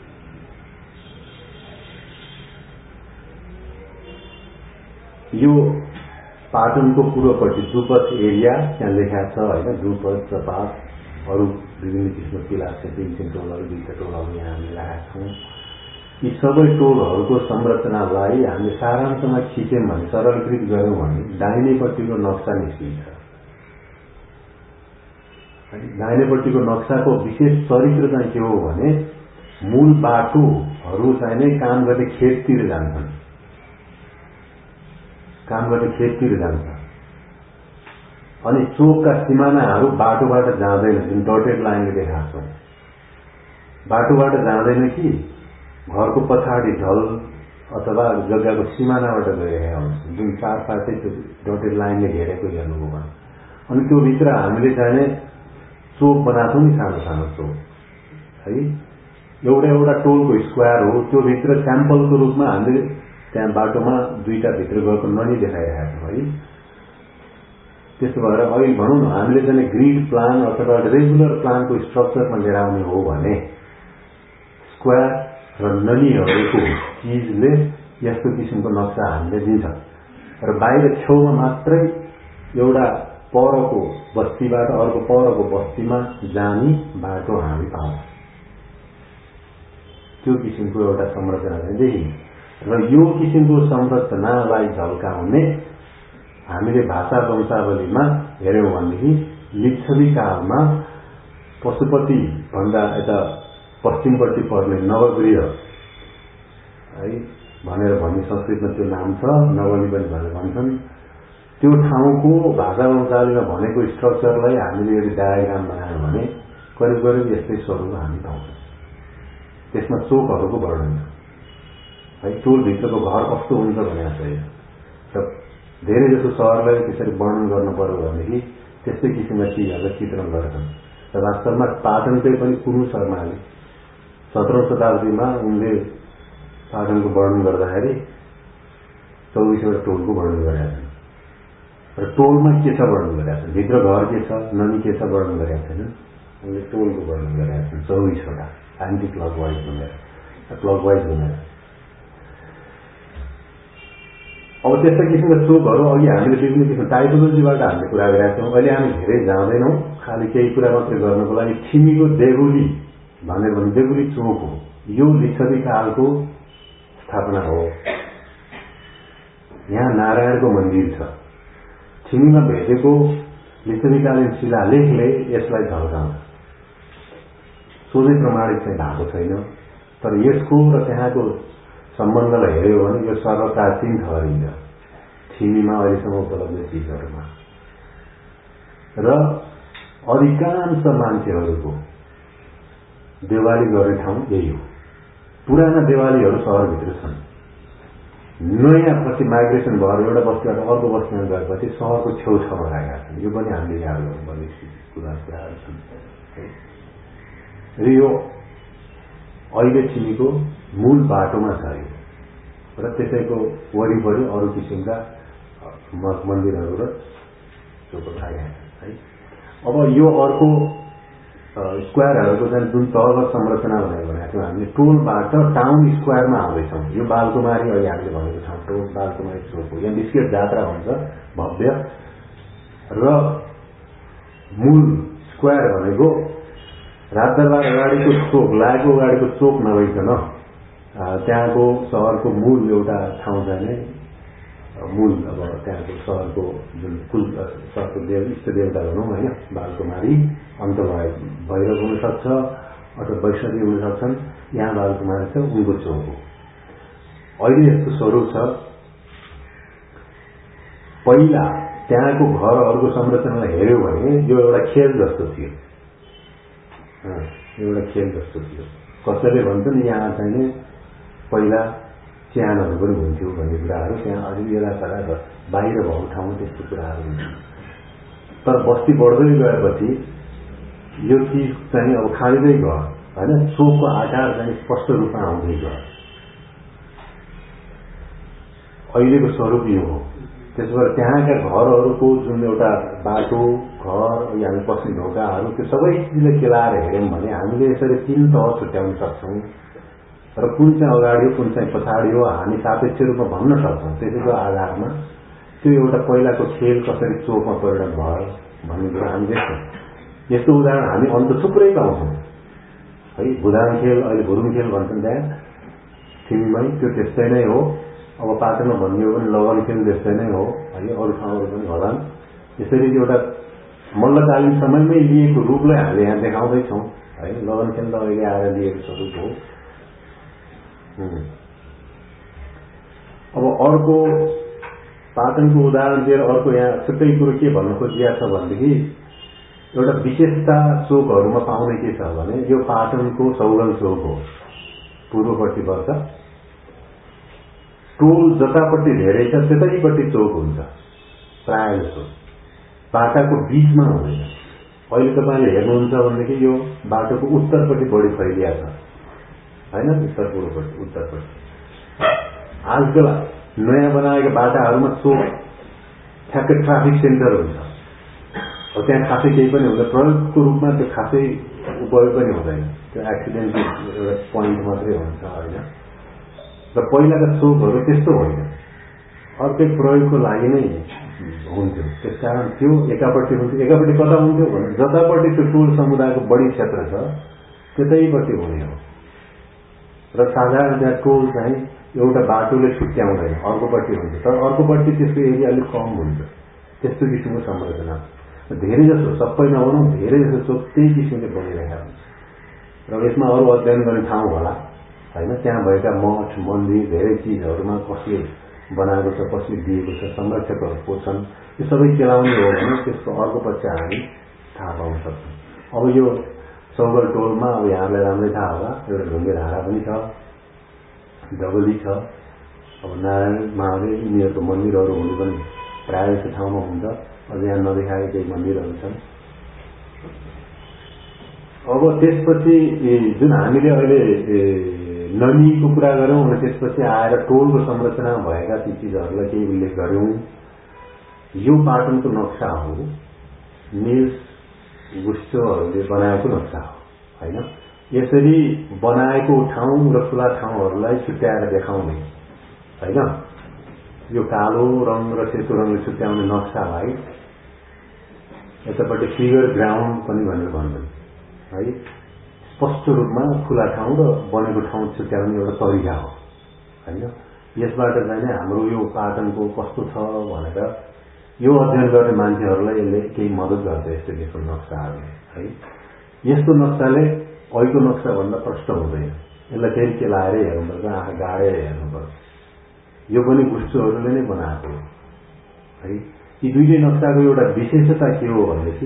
यो पाटनको पूर्वपट्टि दुपथ एरिया त्यहाँ लेखा छ होइन, दुपथ, चपात, अरू विभिन्न किसिमको किला तीन तीन टोलहरू दुईवटा टोलहरू यहाँ हामीले राखेका छौँ। यी सबै टोलहरूको संरचनालाई हामीले सारांशमा खिच्यौँ भने, सरलीकृत गऱ्यौँ भने दाहिनेपट्टिको नक्सा निस्किन्छ। दाहिनेपट्टिको नक्साको विशेष चरित्र चाहिँ के हो भने मूल बाटोहरू चाहिँ नै काम गर्ने खेततिर जान्छन्, काम गर्ने खेततिर जान्छ। अनि चोकका सिमानाहरू बाटोबाट जाँदैन, जुन डटेड लाइनले देखाएको छ, बाटोबाट जाँदैन कि घरको पछाडि ढल अथवा जग्गाको सिमानाबाट गइरहेका हुन्छन्, जुन चार पाँचै डटेड लाइनले घेरेको हेर्नुभयो भने। अनि त्यो भित्र हामीले चाहिँ चोक बनाएको नि, सानो सानो चोक है, एउटा एउटा टोलको स्क्वायर हो। त्यो भित्र स्याम्पलको रूपमा हामीले त्यहाँ बाटोमा दुईटा भित्र गएको ननी देखाइरहेका छौँ है। त्यसो भएर अहिले भनौँ न, हामीले चाहिँ ग्रिड प्लान अथवा रेगुलर प्लानको स्ट्रक्चरमा लिएर आउने हो भने स्क्वायर र ननीहरूको चिजले यस्तो किसिमको नक्सा हामीले दिन्छ। र बाहिर छेउमा मात्रै एउटा परको बस्तीबाट अर्को परको बस्तीमा जाने बाटो हामी पाउँछौँ। त्यो किसिमको एउटा संरचना चाहिँ देखिन्छ। र यो किसिमको संरचनालाई झल्काउने हामीले भाषा वंशावलीमा हेऱ्यौँ भनेदेखि लिच्छवी कालमा पशुपति भन्दा यता पश्चिमपट्टि पर्ने नवगृह है भनेर भन्ने संस्कृतमा त्यो नाम छ, नवली पनि भनेर भन्छन्। त्यो ठाउँको भाषा वंशावलीमा भनेको स्ट्रक्चरलाई हामीले यदि डायग्राम बनायौँ भने करिब करिब यस्तै स्वरूप हामी पाउँछौँ। त्यसमा चोकहरूको वर्णन छ है, टोलभित्रको घर कस्तो हुन्छ भनेर छैन। र धेरै जसो सहरलाई त्यसरी वर्णन गर्नु पर्यो भनेदेखि त्यस्तै किसिमका चिजहरूलाई चित्रण गर्छन्। र वास्तवमा पाटनकै पनि कुरु शर्माले सत्रौं शताब्दीमा उनले पाटनको वर्णन गर्दाखेरि चौबिसवटा टोलको वर्णन गरेका छन्। र टोलमा के छ वर्णन गरेका छन्, भित्र घर के छ, ननी के छ वर्णन गरेका छैनन्। उनले टोलको वर्णन गरेका छन् चौबिसवटा, एन्टी क्लकवाइज भनेर, क्लकवाइज भनेर। अब त्यस्ता किसिमका चोकहरू अघि हामीले विभिन्न किसिम टाइपोलोजीबाट हामीले कुरा गरेका छौँ। अहिले हामी धेरै जाँदैनौँ, खालि केही कुरा मात्रै गर्नको लागि छिमीको देगुली भनेर भने देगुली चोक हो। यो लिच्छवी कालको स्थापना हो। यहाँ नारायणको मन्दिर छ। छिमीमा भेटेको लिच्छवीकालीन शिलालेखले यसलाई झल्काउँछ। सोझै प्रमाणित चाहिँ भएको छैन, तर यसको र त्यहाँको सम्बन्धलाई हेऱ्यो भने यो सर्वप्राचीन ठहरिन्छ छिमीमा अहिलेसम्म उपलब्ध चिजहरूमा। र अधिकांश मान्छेहरूको देवाली गर्ने ठाउँ यही हो। पुराना देवालीहरू सहरभित्र छन्। नयाँ पछि माइग्रेसन भएर एउटा बस्तीबाट अर्को बस्तीमा गएपछि सहरको छेउछाउमा राखेका छन्। यो पनि हामीले याद गर्नुपर्ने कुरा कुराहरू छन्। र यो अहिले छिमीको मूल बाटोमा छ र त्यसैको वरिपरि अरू किसिमका मन्दिरहरू र चोकठाएका छन् है। अब यो अर्को स्क्वायरहरूको चाहिँ जुन तलगत संरचना भनेर भनेको थियौँ हामीले, टोलबाट टाउन स्क्वायरमा आउँदैछौँ। यो बालकुमारी अहिले हामीले भनेको ठाउँ टोल बालकुमारी चोक हो। यहाँ निस्केट जात्रा हुन्छ भव्य। र मूल स्क्वायर भनेको राजदरबार अगाडिको चोक, लागेको अगाडिको चोक नभइकन त्यहाँको सहरको मूल एउटा ठाउँ चाहिँ मूल अब त्यहाँको सहरको जुन कुल सहरको देव इष्ट देवता भनौँ होइन, बालकुमारी अन्त भए भैरव हुनसक्छ अथवा वैष्णवी हुन सक्छन्। यहाँ बालकुमारी छ, उनको चोक हो। अहिले यस्तो स्वरूप छ। पहिला त्यहाँको घरहरूको संरचनालाई हेऱ्यो भने यो एउटा खेल जस्तो थियो। एउटा खेल जस्तो थियो। कसैले भन्छन् यहाँ चाहिँ पहिला च्यानहरू पनि हुन्थ्यो भन्ने कुराहरू त्यहाँ अलि बेला कदा बाहिर भएको ठाउँमा त्यस्तो कुराहरू हुन्छन्। तर बस्ती बढ्दै गएपछि यो चिज चाहिँ अब खाँदै गयो हैन, चोकको आकार चाहिँ स्पष्ट रूपमा आउँदै गयो। अहिलेको स्वरूप यो हो। त्यसो भए त्यहाँका घरहरूको जुन एउटा बाटो, घर, हामी बस्ने ढोकाहरू, त्यो सबै चिजले केलाएर हेऱ्यौँ भने हामीले यसरी तीन तह छुट्याउन सक्छौँ र कुन चाहिँ अगाडि हो कुन चाहिँ पछाडि हो हामी सापेक्ष रूपमा भन्न सक्छौँ। त्यसैको आधारमा त्यो एउटा पहिलाको खेल कसरी चोकमा परिणत भयो भन्ने कुरा हामी देख्छौँ। यस्तो उदाहरण हामी अन्त थुप्रै पाउँछौँ है। भुदाङ खेल, अहिले भुरुङ खेल भन्छन् त्यहाँ सिममै, त्यो त्यस्तै नै हो। अब पाटनमा भन्ने हो भने लगन खेल त्यस्तै नै हो है, अरू ठाउँहरू पनि होलान्। यसरी एउटा मल्लकालीन समयमै लिएको रूपलाई हामीले यहाँ देखाउँदैछौँ है। लगन खेल त अहिले आएर लिएको स्वरूप हो। अब अर्को पाटनको उदाहरण दिएर अर्को यहाँ छुट्टै कुरो के भन्न खोजिएको छ भनेदेखि एउटा विशेषता चोकहरूमा पाउने के छ भने यो पाटनको सौगल चोक हो। पूर्वपट्टि पर्छ, टोल जतापट्टि धेरै छ त्यतैपट्टि चोक हुन्छ प्राय जस्तो, बाटाको बीचमा हुँदैन। अहिले तपाईँले हेर्नुहुन्छ भनेदेखि यो बाटोको उत्तरपट्टि बढी फैलिएको छ हैन, उत्तर पूर्वपट्टि उत्तरपट्टि। आजकल नयाँ बनाएका बाटाहरूमा चोक ठ्याक्कै ट्राफिक सेन्टर हुन्छ। अब त्यहाँ खासै केही पनि हुँदैन, प्रयोगको रूपमा त्यो खासै उपयोग पनि हुँदैन, त्यो एक्सिडेन्ट एउटा पोइन्ट मात्रै हुन्छ होइन। र पहिलाका चोकहरू त्यस्तो होइन, अर्कै प्रयोगको लागि नै हुन्थ्यो। त्यसकारण त्यो एकापट्टि हुन्थ्यो, एकापट्टि कता हुन्थ्यो भने जतापट्टि त्यो टोल समुदायको बढी क्षेत्र छ त्यतैपट्टि हुने हो। र साधारण त्यहाँ टोल चाहिँ एउटा बाटोले छुट्याउँदैन, अर्कोपट्टि हुन्छ, तर अर्कोपट्टि त्यसको एरिया अलिक कम हुन्छ। त्यस्तो किसिमको संरचना धेरै जसो, सबै नभनौँ धेरै जसो चोक त्यही किसिमले बनिरहेका हुन्छ। र यसमा अरू अध्ययन गर्ने ठाउँ होला होइन। त्यहाँ भएका मठ मन्दिर धेरै चिजहरूमा कसले बनाएको छ, कसले दिएको छ, संरक्षकहरू को छन्, यो सबै केलाउने हो भने त्यसको अर्को पक्ष हामी थाहा पाउन सक्छौँ। अब यो सौगल टोलमा अब यहाँलाई राम्रै थाहा होला, एउटा ढुङ्गे धारा पनि छ, डबली छ। अब नारायण महादेव यिनीहरूको मन्दिरहरू हुनु पनि प्रायः जस्तो ठाउँमा हुन्छ। अझ यहाँ नदेखाएका केही मन्दिरहरू छन्। अब त्यसपछि जुन हामीले अहिले नलीको कुरा गऱ्यौँ भने त्यसपछि आएर टोलको संरचनामा भएका ती चिजहरूलाई केही उल्लेख गऱ्यौँ। यो पाटनको नक्सा हो, निल्स गुस्टोहरूले बनाएको नक्सा हो होइन। यसरी बनाएको ठाउँ र खुला ठाउँहरूलाई छुट्याएर देखाउने होइन। यो कालो रङ र सेतो रङले छुट्याउने नक्सालाई यतापट्टि फिगर ग्राउन्ड पनि भनेर भन्छन् है। स्पष्ट रूपमा खुला ठाउँ र बनेको ठाउँ छुट्याउने एउटा तरिका हो होइन। यसबाट चाहिँ हाम्रो यो पाटनको कस्तो छ भनेर यो अध्ययन गर्ने मान्छेहरूलाई यसले केही मद्दत गर्छ यस्तो किसिमको नक्साहरूले है। यस्तो नक्साले अहिलेको नक्साभन्दा प्रष्ट हुँदैन, यसलाई फेरि केलाएर हेर्नुपर्छ, आँखा गाडेर हेर्नुपर्छ। यो पनि गुस्टोहरूले नै बनाएको हो है। यी दुईटै नक्साको एउटा विशेषता के हो भनेदेखि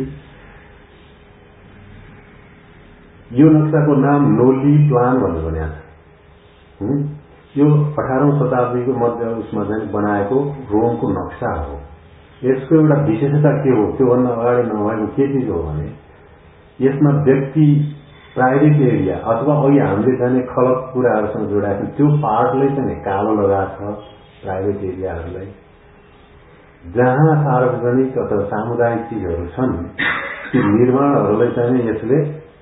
यो नक्साको नाम नोली प्लान भनेर बनाएको छ। यो अठारौं शताब्दीको मध्य उसमा चाहिँ बनाएको रोमको नक्सा हो। यसको एउटा विशेषता के हो, त्योभन्दा अगाडि नभएको के चिज हो भने यसमा व्यक्ति प्राइभेट एरिया अथवा अघि हामीले जाने खलक कुराहरूसँग जोडाएको छ, त्यो पार्टले चाहिँ कालो लगाएको छ प्राइभेट एरियाहरूलाई। जहाँ सार्वजनिक अथवा सामुदायिक चिजहरू छन् ती निर्माणहरूलाई चाहिँ यसले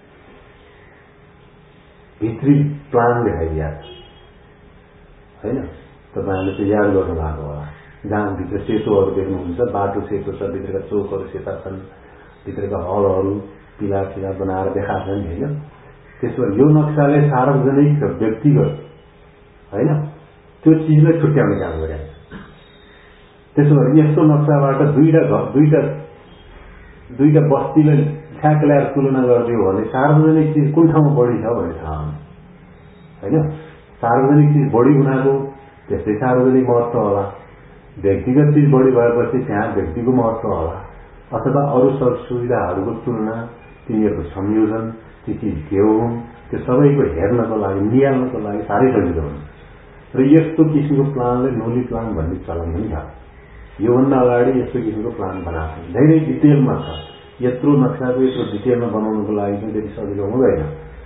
भित्री प्लान देखाइदिएको छ होइन। तपाईँहरूले त्यो याद गर्नु भएको होला, जहाँ भित्र सेतोहरू देख्नुहुन्छ, बाटो सेतो छ, भित्रका चोकहरू सेता छन्, भित्रका हलहरू पिला पिला बनाएर देखाएको छन् होइन। त्यसो भए यो नक्साले सार्वजनिक र व्यक्तिगत होइन त्यो चिजलाई छुट्याउने काम गरेको छ। त्यसो भए यस्तो नक्साबाट दुईटा घर दुईटा दुईटा बस्तीलाई ठ्याक ल्याएर तुलना गरिदियो भने सार्वजनिक चिज कुन ठाउँमा बढी छ भन्ने थाहा हुन्छ होइन। सार्वजनिक चिज बढी हुनाको त्यस्तै सार्वजनिक महत्त्व होला, व्यक्तिगत चिज बढी भएपछि त्यहाँ व्यक्तिको महत्त्व होला, अथवा अरू सब सुविधाहरूको तुलना, तिनीहरूको संयोजन, ती चिज के हुन् त्यो सबैको हेर्नको लागि निहाल्नको लागि साह्रै सजिलो हुन्छ। र यस्तो किसिमको प्लानले नोली प्लान भन्ने चलन पनि छ योभन्दा अगाडि यस्तो किसिमको प्लान बनाएको छ, धेरै डिटेलमा छ। यत्रो नक्साको यत्रो डिटेलमा बनाउनुको लागि पनि त्यति सजिलो हुँदैन।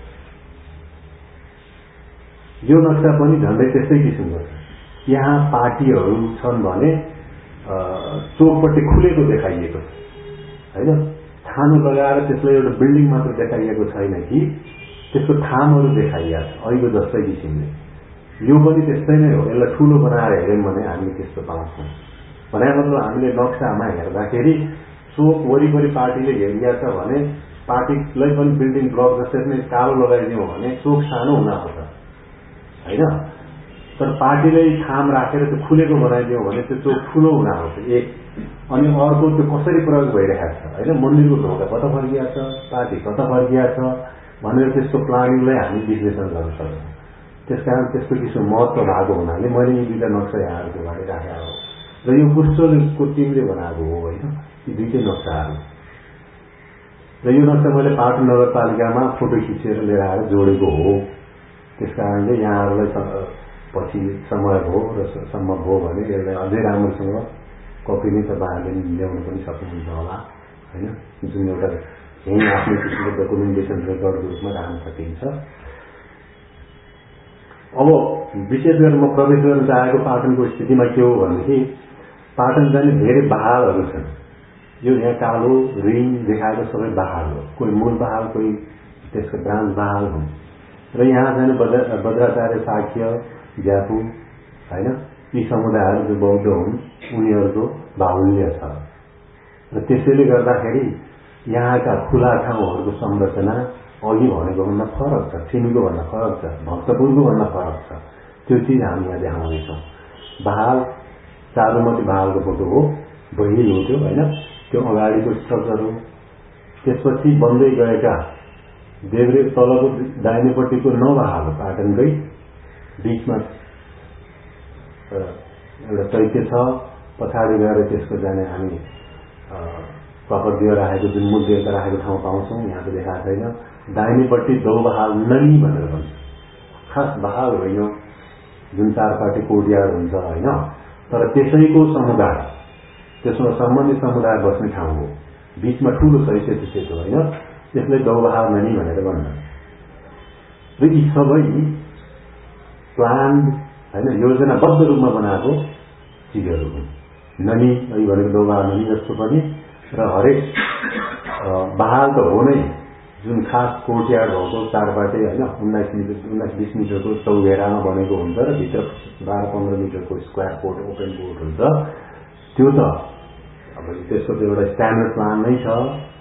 यो नक्सा पनि झन्डै त्यस्तै किसिमको छ। यहाँ पार्टीहरू छन् भने चोकपट्टि खुलेको देखाइएको छ होइन, छानो लगाएर त्यसलाई एउटा बिल्डिङ मात्र देखाइएको छैन कि त्यसको थामहरू देखाइएको छ अहिलेको जस्तै किसिमले। यो पनि त्यस्तै नै हो। यसलाई ठुलो बनाएर हेऱ्यौँ भने हामीले त्यस्तो पाउँछौँ। भने मतलब हामीले नक्सामा हेर्दाखेरि चोक वरिपरि पार्टीले घेरिया छ भने पार्टीलाई पनि बिल्डिङ ब्लक जस्तै नै कालो लगाइदियौँ भने चोक सानो हुन आउँछ होइन। तर पार्टीले थाम राखेर त्यो खुलेको बनाइदियौँ भने त्यो चोक ठुलो हुन आउँछ एक। अनि अर्को त्यो कसरी प्रयोग भइरहेको छ होइन, मन्दिरको ढोका कता फर्किया छ, पार्टी कता फर्किया छ भनेर त्यसको प्लानिङलाई हामी विश्लेषण गर्न सक्छौँ। त्यसकारण त्यस्तो किसिम महत्त्व भएको हुनाले मैले यी दुईटा नक्सा यहाँहरूको लागि राखेको हो र यो गुस्टोको टिमले बनाएको हो होइन, यी दुईटै नक्साहरू। र यो नक्सा मैले पाटन नगरपालिकामा फोटो खिचेर लिएर आएर जोडेको हो। त्यस कारणले यहाँहरूलाई पछि समय भयो र सम्भव भयो भने यसलाई अझै राम्रोसँग कपी नै तपाईँहरूले ल्याउन पनि सक्नुहुन्छ होला होइन, जुन एउटा यहीँ आफ्नो किसिमको डकुमेन्टेसन रेकर्डको रूपमा राख्न सकिन्छ। अब विशेष गरेर म प्रवेश गर्न चाहेको पाटनको स्थितिमा के हो भनेदेखि पाटन जाने धेरै बहालहरू छन्। यो यहाँ कालो रिङ देखाएको सबै बहाल हो, कोही मूल बहाल कोही त्यसको ब्रान्च बहाल हुन्। र यहाँ जाने बज्राचार्य शाक्य ज्यापु होइन, यी समुदायहरू जो बौद्ध हुन् उनीहरूको बाहुल्य छ र त्यसैले गर्दाखेरि यहाँका खुला ठाउँहरूको संरचना अघि भनेको भन्दा फरक छ, छिमीको भन्दा फरक छ, भक्तपुरको भन्दा फरक छ। त्यो चिज हामी यहाँ देखाउनेछौँ। बहाल चारुमती बहालको फोटो हो, बहिल हो त्यो होइन, त्यो अगाडिको स्ट्रक्चर हो। त्यसपछि बन्दै गएका देब्रे तलको दाहिनेपट्टिको नबहाल हो, पाटनकै बिचमा एउटा चैत्य छ। पछाडि गएर त्यसको जाने हामी कपरदियो राखेको जुन मूल देवता राखेको ठाउँ पाउँछौँ, यहाँ त देखाएको छैन। दाहिनेपट्टि दो बहाल ननी भनेर भन्छ, खास बहाल होइन जुन चारपाटी कोटियार हुन्छ होइन, तर त्यसैको समुदाय त्यसमा सम्बन्धित समुदाय बस्ने ठाउँ हो। बिचमा ठुलो चैत्य त्यसैको होइन, त्यसलाई दो बहाल ननी भनेर भन्छ। र यी सबै प्लान होइन योजनाबद्ध रूपमा बनाएको चिजहरू हुन्। ननी अहिले भनेको दो बहाल ननी जस्तो पनि र हरेक बहाल त हो नै, जुन खास कोर्टयार्ड भएको चारपाटे होइन उन्नाइस मिटर उन्नाइस बिस मिटरको चौघेरामा बनेको हुन्छ र भित्र बाह्र पन्ध्र मिटरको स्क्वायर कोर्ट ओपन कोर्ट हुन्छ। त्यो त अब त्यसको त एउटा स्ट्यान्डर्ड प्लान नै छ।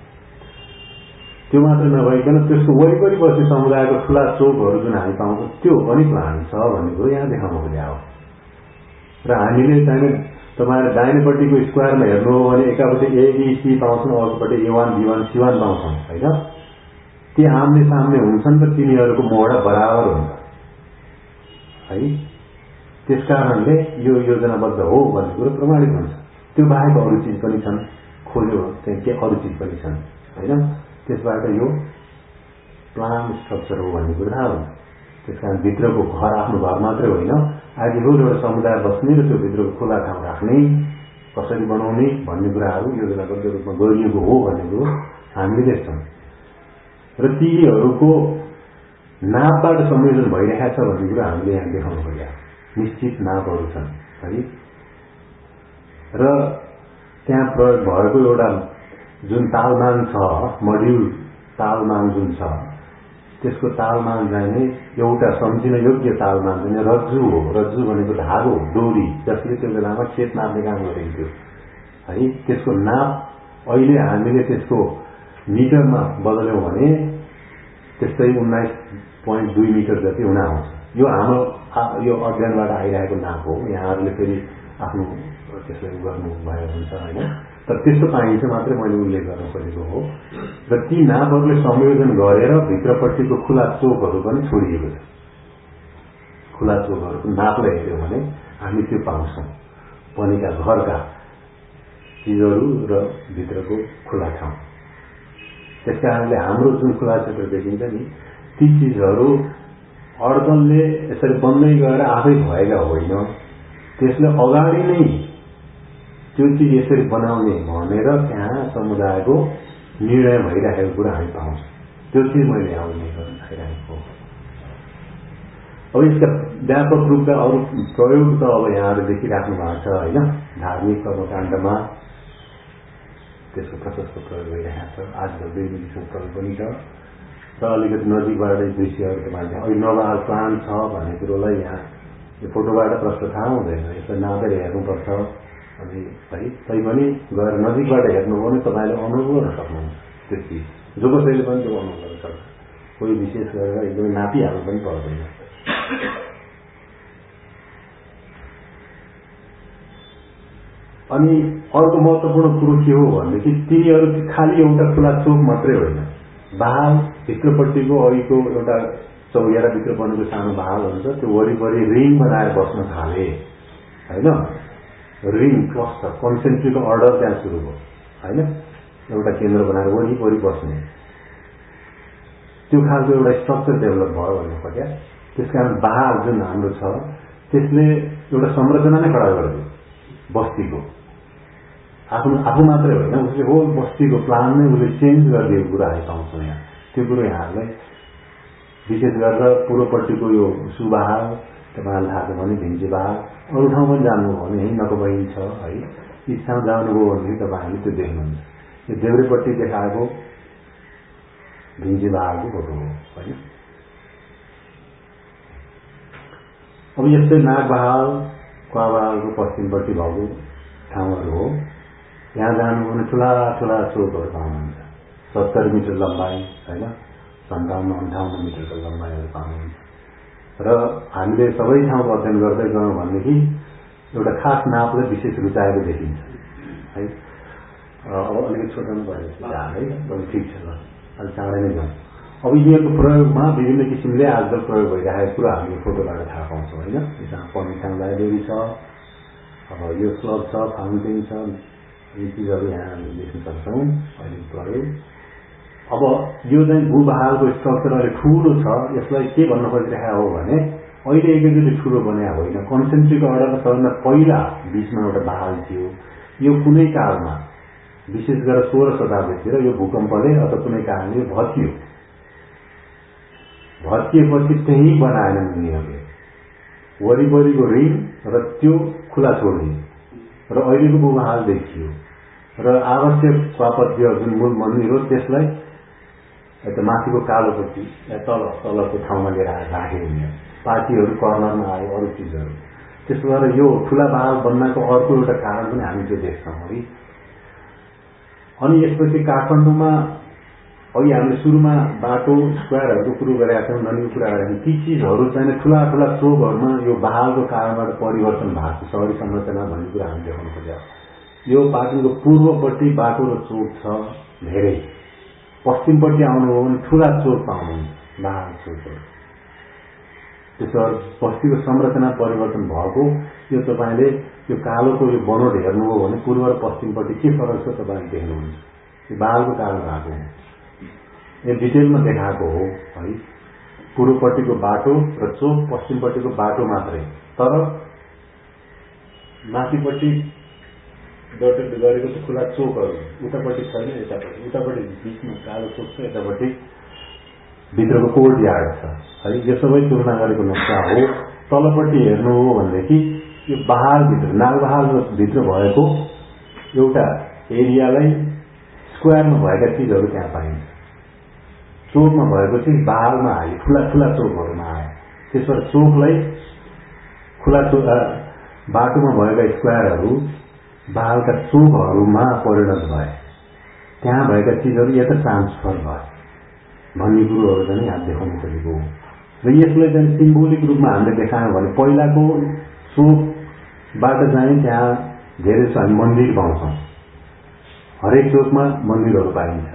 त्यो मात्र नभइकन त्यसको वरिपरि बस्ने समुदायको ठुला चोकहरू जुन हामी पाउँछौँ त्यो पनि प्लान छ भन्ने कुरो यहाँ देखाउन खोजेको हो। र हामीले चाहिँ तपाईँहरू दाहिनेपट्टिको स्क्वायरमा हेर्नु हो भने एकापट्टि एबिसी पाउँछौँ, अर्कोपट्टि A one B one C one पाउँछौँ होइन। ती आम्ने सामने हुन्छन् र तिनीहरूको मोहडा बराबर हुन्छ है। त्यस कारणले यो योजनाबद्ध हो भन्ने कुरो प्रमाणित हुन्छ। त्यो बाहेक अरू चिज पनि छन्, खोज्यो चाहिँ के अरू चिज पनि छन् होइन। त्यसबाट यो प्लान स्ट्रक्चर हो भन्ने कुरा थाहा हुन्छ। त्यस कारण भित्रको घर आफ्नो घर मात्रै होइन, आजभोलि एउटा समुदाय बस्ने र त्यो भित्रको खुला ठाउँ राख्ने कसरी बनाउने भन्ने कुराहरू योजनाबद्ध रूपमा गरिएको हो भन्ने कुरो हामीले देख्छौँ। र तीहरूको नापबाट संयोजन भइरहेको छ भन्ने कुरा हामीले यहाँ देखाउनु पर्यो। निश्चित नापहरू छन् है। र त्यहाँ प्रयोग भएको एउटा जुन तालमान छ, मड्युल तालमान जुन छ, त्यसको तालमान जाने एउटा सम्झिन योग्य तालमान चाहिँ रज्जु हो। रज्जु भनेको धागो डोरी जसले त्यो बेलामा खेत नाप्ने काम गरिन्थ्यो है। त्यसको नाप अहिले हामीले त्यसको मिटरमा बदल्यौँ भने त्यस्तै उन्नाइस पोइन्ट दुई मिटर जति हुन आउँछ। यो हाम्रो यो अध्ययनबाट आइरहेको नाप हो। यहाँहरूले फेरि आफ्नो त्यसलाई गर्नु भयो हुन्छ होइन, तर त्यस्तो पाइन्छ मात्रै मैले उल्लेख गर्न खोजेको हो। र ती नापहरूले संयोजन गरेर भित्रपट्टिको खुला चोकहरू पनि छोडिएको छ। खुला चोकहरूको नापलाई हेऱ्यौँ भने हामी त्यो पाउँछौँ, बनेका घरका चिजहरू र भित्रको खुला ठाउँ। त्यस कारणले हाम्रो जुन खुला क्षेत्र देखिन्छ नि, ती चिजहरू अड्कलले यसरी बन्दै गएर आफै भएका होइन, त्यसले अगाडि नै त्यो चिज यसरी बनाउने भनेर त्यहाँ समुदायको निर्णय भइरहेको कुरा हामी पाउँछौँ। त्यो चिज मैले आउने खाइरहेको। अब यसका व्यापक रूपका अरू प्रयोग त अब यहाँहरू देखिराख्नु भएको छ होइन। धार्मिक कर्मकाण्डमा त्यसको प्रशस्त प्रयोग भइरहेको छ। आजकल दुई मिनटको प्रयोग पनि छ र अलिकति नजिकबाटै दृश्यहरू तपाईँले अहिले नवहाल प्लान छ भन्ने कुरोलाई यहाँ यो फोटोबाट प्रश्न थाहा हुँदैन। यसलाई नापेर हेर्नुपर्छ अनि है तैपनि गएर नजिकबाट हेर्नुभयो भने तपाईँले अनुभव गर्न सक्नुहुन्छ। त्यो चिज जो कसैले पनि त्यो अनुभव गर्न सक्छ। कोही विशेष गरेर एकदमै नापिहाल्नु पनि पर्दैन। अनि अर्को महत्त्वपूर्ण कुरो के हो भनेदेखि तिनीहरू खालि एउटा खुला चोक मात्रै होइन। बहाल भित्रपट्टिको अघिको एउटा चौघेरा भित्र बनेको सानो बहाल हुन्छ, त्यो वरिपरि रिङ बनाएर बस्न थाले होइन। रिङ क्लस्टर कन्सेन्ट्रिक अर्डर त्यहाँ सुरु भयो होइन। एउटा केन्द्र बनाएर वरिपरि बस्ने त्यो खालको एउटा स्ट्रक्चर डेभलप भयो भन्नु खोज्या। त्यसकारण बहाल जुन हाम्रो छ त्यसले एउटा संरचना नै खडा गरिदियो बस्तीको। आफ्नो आफू मात्रै होइन, उसले होल बस्तीको प्लान नै उसले चेन्ज गरिदिएको कुरा हामी पाउँछौँ यहाँ। त्यो कुरो यहाँहरूलाई विशेष गरेर पूर्वपट्टिको यो सुबहाल तपाईँलाई थाहा छ भने भिन्जी बहाल, अरू ठाउँ पनि जानुभयो भने यहीँ नकबैन छ है। यी ठाउँ जानुभयो भने तपाईँहरूले त्यो देख्नुहुन्छ। यो देब्रेपट्टि देखाएको भिन्जी बहालको फोटो हो होइन। अब यस्तै नाग बहाल क्वा बहालको पश्चिमपट्टि भएको ठाउँहरू हो। यहाँ जानुभयो भने ठुला ठुला चोकहरू पाउनुहुन्छ। सत्तर मिटर लम्बाइ होइन, सन्ताउन्न अन्ठाउन्न मिटरको लम्बाइहरू पाउनुहुन्छ। र हामीले सबै ठाउँको अध्ययन गर्दै गयौँ भनेदेखि एउटा खास नापले विशेष रुचाएको देखिन्छ है। अब अलिकति छोटाउनु पर्यो है, ठिक छ ल, अलिक चाँडै नै जाउँ। अब यिनीहरूको प्रयोगमा विभिन्न किसिमले आजकल प्रयोग भइरहेको कुरा हामी फोटोबाट थाहा पाउँछौँ होइन। यहाँ पनिसाङ लाइब्रेरी छ, अब यो क्लब छ, फाउन्टेन छ, यी चिजहरू यहाँ हामी देख्न सक्छौँ अहिले प्रयोग। अब यो चाहिँ भूबहालको स्ट्रक्चर अहिले ठुलो छ। यसलाई के भन्न खोजिरहेको हो भने अहिले एकैचोटि ठुलो बनाए होइन, कन्सेन्ट्रिक अर्डरमा सबभन्दा पहिला बिचमा एउटा बहाल थियो। यो कुनै कालमा विशेष गरेर सोह्र शताब्दीतिर यो भूकम्पले अथवा कुनै कारणले भत्कियो। भत्किएपछि त्यही बनाएनन् उनीहरूले वरिपरिको रिङ र त्यो खुला छोडिदियो र अहिलेको भूबहाल देखियो। र आवश्यक स्वापत्य जुन मूल मन्दिर हो त्यसलाई यता माथिको कालोपट्टि या तल तलको ठाउँमा लिएर राख्यो उनीहरू। पार्टीहरू कर्नरमा आयो, अरू चिजहरू। त्यसो भएर यो ठुला बहाल बन्नको अर्को एउटा कारण पनि हामी त्यो देख्छौँ है। अनि यसपछि काठमाडौँमा अघि हामीले सुरुमा बाटो स्क्वायरहरूको कुरो गरेका थियौँ, नदीको कुरा गरेका थियौँ। ती चिजहरू चाहिँ ठुला ठुला चोकहरूमा यो बहालको कारणबाट परिवर्तन भएको शहरी संरचना भन्ने कुरा हामी देखाउन खोजेका। यो पाटनको पूर्वपट्टि बाटो र चोक छ धेरै। पश्चिमपट्टि आउनुभयो भने ठुला चोक पाउनुहुन्छ, बहाल चोकहरू। त्यसो बस्तीको संरचना परिवर्तन भएको यो तपाईँले यो कालोको यो बनोट हेर्नुभयो भने पूर्व र पश्चिमपट्टि के फरक छ तपाईँले देख्नुहुन्छ। यो बहालको कारण भएको हो, यो डिटेलमा देखाएको हो है। पूर्वपट्टिको बाटो र चोक, पश्चिमपट्टिको बाटो मात्रै। तर माथिपट्टि गरेको चाहिँ खुला चोकहरू, उतापट्टि छैन, यतापट्टि उतापट्टि बिचमा कालो चोक छ, यतापट्टि भित्रको कोर्ट यार्ड छ है। यो सबै तुलना गरेको नक्सा हो। तलपट्टि हेर्नु हो भनेदेखि यो बहालभित्र नागबहालको भित्र भएको एउटा एरियालाई स्क्वायरमा भएका चिजहरू त्यहाँ पाइन्छ। चोकमा भएको चिज बहालमा आयो, ठुला ठुला चोकहरूमा आयो। त्यसबाट चोकलाई खुला चोक बाटोमा भएका स्क्वायरहरू बहालका चोकहरूमा परिणत भए। त्यहाँ भएका चिजहरू यता ट्रान्सफर भए भन्ने कुरोहरू चाहिँ यहाँ देखाउन खोजेको हो। र यसलाई चाहिँ सिम्बोलिक रूपमा हामीले देखायौँ भने पहिलाको चोकबाट चाहिँ त्यहाँ धेरै छ हामी मन्दिर पाउँछौँ। हरेक चोकमा मन्दिरहरू पाइन्छ।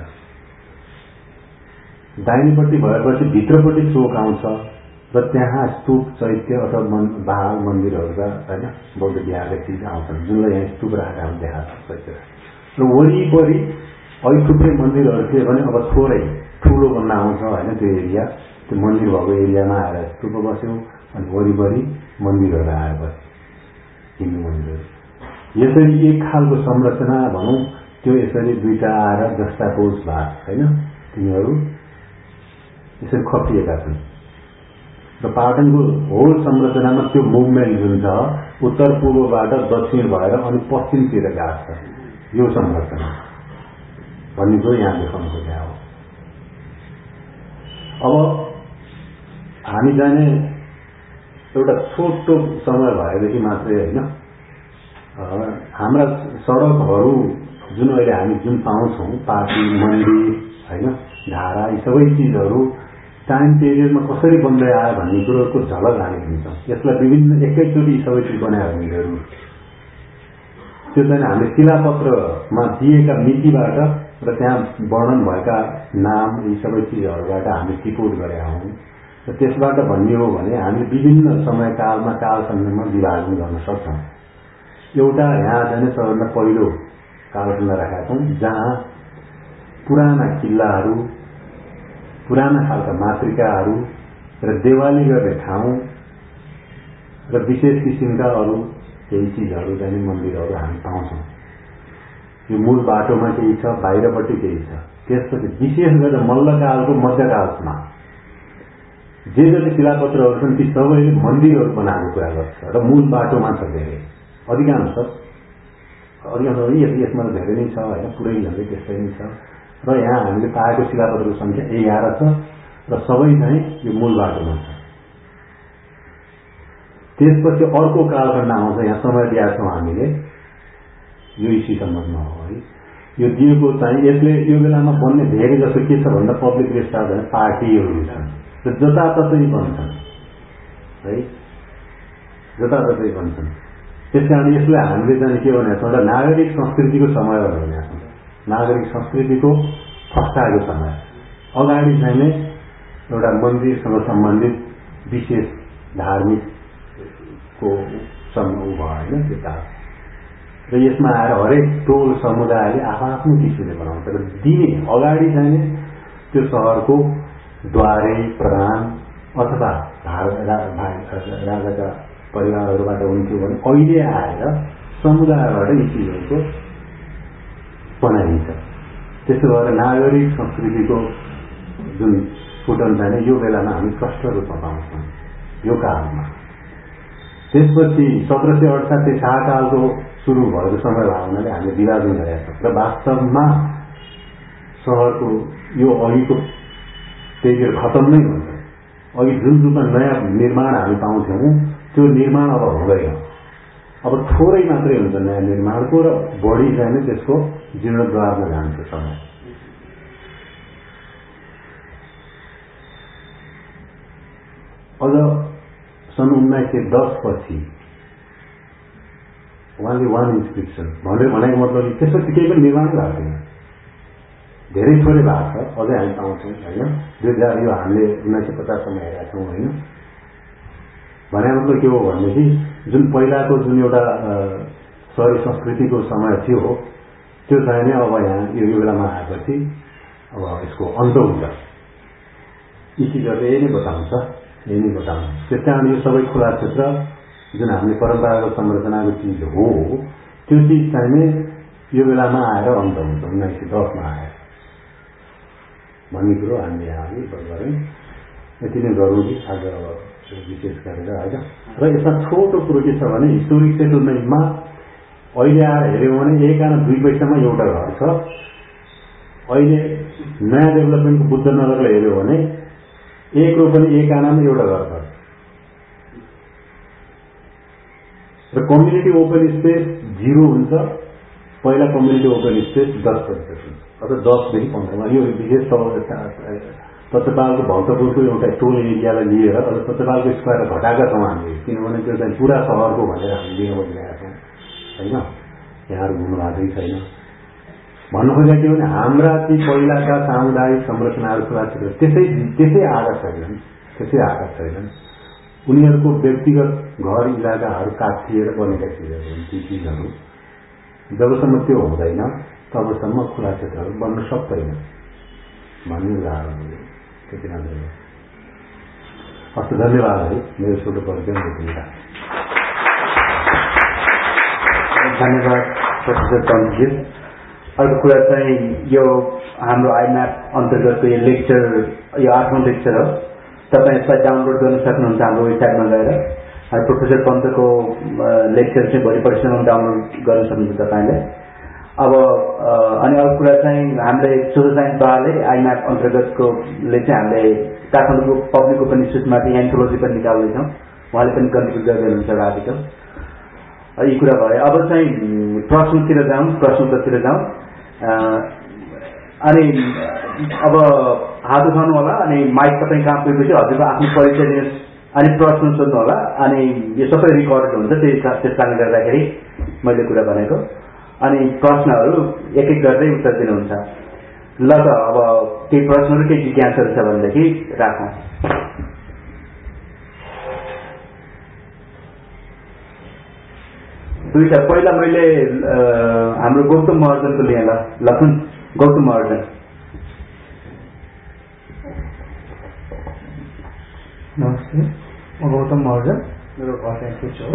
दाहिनेपट्टि भएपछि भित्रपट्टि चोक आउँछ र त्यहाँ स्तूप चैत्य अथवा बहाल मन्दिरहरूका होइन बौद्ध विहारका चिज आउँछन्, जुनलाई यहाँ स्तूप राखेर हामी देखाएको चैत्य। र वरिपरि अघि थुप्रै मन्दिरहरू थिए भने अब थोरै ठुलो बन्न आउँछ होइन। त्यो एरिया त्यो मन्दिर भएको एरियामा आएर स्तूप बस्यो अनि वरिपरि मन्दिरहरू आएपछि हिन्दू मन्दिरहरू। यसरी एक खालको संरचना भनौँ त्यो यसरी दुईटा आएर जस्ता पोज भाग हैन तिनीहरू यसरी खपिएका छन् र पाटनको होल संरचनामा त्यो मुभमेन्ट जुन छ उत्तर पूर्वबाट दक्षिण भएर अनि पश्चिमतिर गएको छ यो संरचना भन्ने कुरो यहाँ देखाउनु खोजेको हो। अब हामी जाने एउटा छोटो समय भएदेखि मात्रै होइन हाम्रा सडकहरू जुन अहिले हामी जुन पाउँछौँ पार्टी मन्दिर होइन धारा यी सबै चिजहरू टाइम पिरियडमा कसरी बन्दै आयो भन्ने कुरोको झलक हामी दिन्छौँ। यसलाई विभिन्न एकैचोटि सबै चिज बनायो भने जरुर त्यो चाहिँ हामीले शिलापत्रमा दिएका मितिबाट र त्यहाँ वर्णन भएका नाम यी सबै चिजहरूबाट हामी टिपोट गरेका हौँ र त्यसबाट भन्ने हो भने हामी विभिन्न समयकालमा कालखण्डमा विभाजन गर्न सक्छौँ। एउटा यहाँ जाने सबभन्दा पहिलो कालखण्ड राखेका छौँ जहाँ पुराना किल्लाहरू पुराना खालका मातृकाहरू र देवाली गर्ने ठाउँ र विशेष किसिमका अरू केही चिजहरू जाने मन्दिरहरू हामी पाउँछौँ। यो मूल बाटोमा केही छ बाहिरपट्टि केही छ। त्यसपछि विशेष गरेर मल्लकालको मध्यकालमा जे जति शिलापत्रहरू छन् ती सबैले मन्दिरहरू बनाएको कुरा गर्छ र मूल बाटोमा छ धेरै अधिकांश अधिकांश यसमा धेरै नै छ होइन पुरै झन्डै त्यस्तै नै छ र यहाँ हामीले पाएको शिलापत्रको संख्या एघार छ र सबै चाहिँ यो मूल बाटोमा छ। त्यसपछि अर्को कालखण्ड आउँछ यहाँ समय दिएका छौँ हामीले यो इसी सम्बन्धमा हो है यो दिएको चाहिँ यसले यो बेलामा बन्ने धेरै जसो के छ भन्दा पब्लिक रेस्टुरेन्ट भने पार्टीहरू छन् र जताततै बन्छन् है जताततै बन्छन्। त्यसकारण यसलाई हामीले चाहिँ के भनेको छौँ एउटा नागरिक संस्कृतिको समय भनेको छौँ। नागरिक संस्कृतिको फस्टाएको समय अगाडि चाहिँ एउटा मन्दिरसँग सम्बन्धित विशेष धार्मिकको समूह भयो होइन त्यो काल र यसमा आएर हरेक टोल समुदायले आफ्नो किसिमले बनाउँछ र दिने अगाडि चाहिँ त्यो सहरको द्वारे प्रधान अथवा राजाका परिवारहरूबाट हुन्थ्यो भने अहिले आएर समुदायबाट यी चिजहरूको बनाइन्छ। त्यसो भएर नागरिक संस्कृतिको जुन फुटन चाहिँ यो बेलामा हामी स्पष्ट रूपमा पाउँछौँ यो कालमा। त्यसपछि सत्र सय अडसाठी शाहकालको सुरु भएको समय भएको हुनाले हामीले विभाजन गरेका छौँ र वास्तवमा सहरको यो अघिको पेरियड खतम नै हुन्छ। अघि जुन रूपमा नयाँ निर्माण हामी पाउँथ्यौँ त्यो निर्माण अब हुँदैन। अब थोरै मात्रै हुन्छ नयाँ निर्माणको र बढी चाहिँ त्यसको जीर्णोद्धारमा जान्छ समय। अझ सन् उन्नाइस सय दस पछि उहाँले वान इन्स्क्रिप्सन भनेर भनेको मतलब त्यसपछि केही पनि निर्माण भएको छैन धेरै थोरै भएको छ अझै हामी पाउँछौँ होइन। दुई हजार यो हामीले उन्नाइस सय पचाससम्म हेरेका छौँ होइन। भने मतलब के हो भनेदेखि जुन पहिलाको जुन एउटा सहरी संस्कृतिको समय थियो त्यो चाहिँ नै अब यहाँ यो बेलामा आएपछि अब यसको अन्त हुन्छ। यी चिजहरूले यही नै बताउँछ यही नै बताउँछ। त्यस कारण यो सबै खुला क्षेत्र जुन हामीले परम्परागत संरचनाको चिज हो त्यो चिज चाहिँ नै यो बेलामा आएर अन्त हुन्छ उन्नाइस सय दसमा आएर भन्ने कुरो हामीले यहाँ अघि गऱ्यौँ। यति नै गरौँ कि आज विशेष गरेर होइन। र यसमा छोटो कुरो के छ भने हिस्टोरिक सेटलमेन्टमा अहिले आएर हेऱ्यौँ भने एक आना दुई पैसामा एउटा घर छ। अहिले नयाँ डेभलपमेन्टको बुद्धनगरलाई हेऱ्यौँ भने एक रोपनी एक आनामा एउटा घर छ र कम्युनिटी ओपन स्पेस जिरो हुन्छ। पहिला कम्युनिटी ओपन स्पेस दस प्रतिशत हुन्छ अथवा दसदेखि पन्ध्रमा। यो विशेष सत्यपालको भक्तपुरको एउटा टोल एरियालाई लिएर अझ सत्यपालको स्क्वायर घटाएका छौँ हामीले किनभने त्यो चाहिँ पुरा सहरको भनेर हामी लिन बसिरहेका छौँ होइन। यहाँहरू घुम्नु भएको छैन भन्नु खोजेको के भने हाम्रा ती पहिलाका सामुदायिक संरचनाहरू खुला क्षेत्र त्यसै त्यसै आएका छैनन् त्यसै आएका छैनन्। उनीहरूको व्यक्तिगत घर इलाकाहरू काटिएर बनेका चिजहरू हुन्। ती चिजहरू जबसम्म त्यो हुँदैन तबसम्म खुला क्षेत्रहरू बन्न सक्दैन भन्ने उदाहरण हो। त्यति मात्रै हो। हस् धन्यवाद है मेरो छोटो परिचय। धन्यवाद प्रोफेसर चन्द्रजी। अर्को कुरा चाहिँ यो हाम्रो आइम्याप अन्तर्गतको यो लेक्चर, यो आठौँ लेक्चर हो। तपाईँ यसलाई डाउनलोड गर्न सक्नुहुन्छ हाम्रो वेबसाइटमा गएर। प्रोफेसर पन्तको लेक्चर चाहिँ भोलि पर्सिसम्म डाउनलोड गर्न सक्नुहुन्छ तपाईँले। अब अनि अर्को कुरा चाहिँ हामीले सोसल साइन्स बाले आइम्याप अन्तर्गतकोले चाहिँ हामीले काठमाडौँको पब्लिक ओपन इन्स्टिट्युटमाथि एन्थोलोजी पनि निकाल्दैछौँ। उहाँले पनि कन्ट्रिब्युट गर्दै हुनुहुन्छ एउटा आर्टिकल। यी कुरा भयो। अब चाहिँ प्रश्नतिर जाउँ, प्रश्नोत्तरतिर जाउँ। अनि अब हात उठाउनु होला, अनि माइक तपाईँ कहाँ पुगेपछि हजुरको आफ्नो परिचय दिनुहोस्, अनि प्रश्न सोध्नु होला। अनि यो सबै रेकर्ड हुन्छ, त्यही त्यस कारणले गर्दाखेरि मैले कुरा भनेको। अनि प्रश्नहरू एक एक गर्दै उत्तर दिनुहुन्छ। ल त अब केही प्रश्नहरू केही जिज्ञासाहरू छ भनेदेखि राखौँ। दुईवटा। पहिला मैले हाम्रो गौतम महर्जनको लिएँ। ल लखन गौतम महर्जन। नमस्ते, म गौतम महर्जन, मेरो घर चाहिँ कुच हो।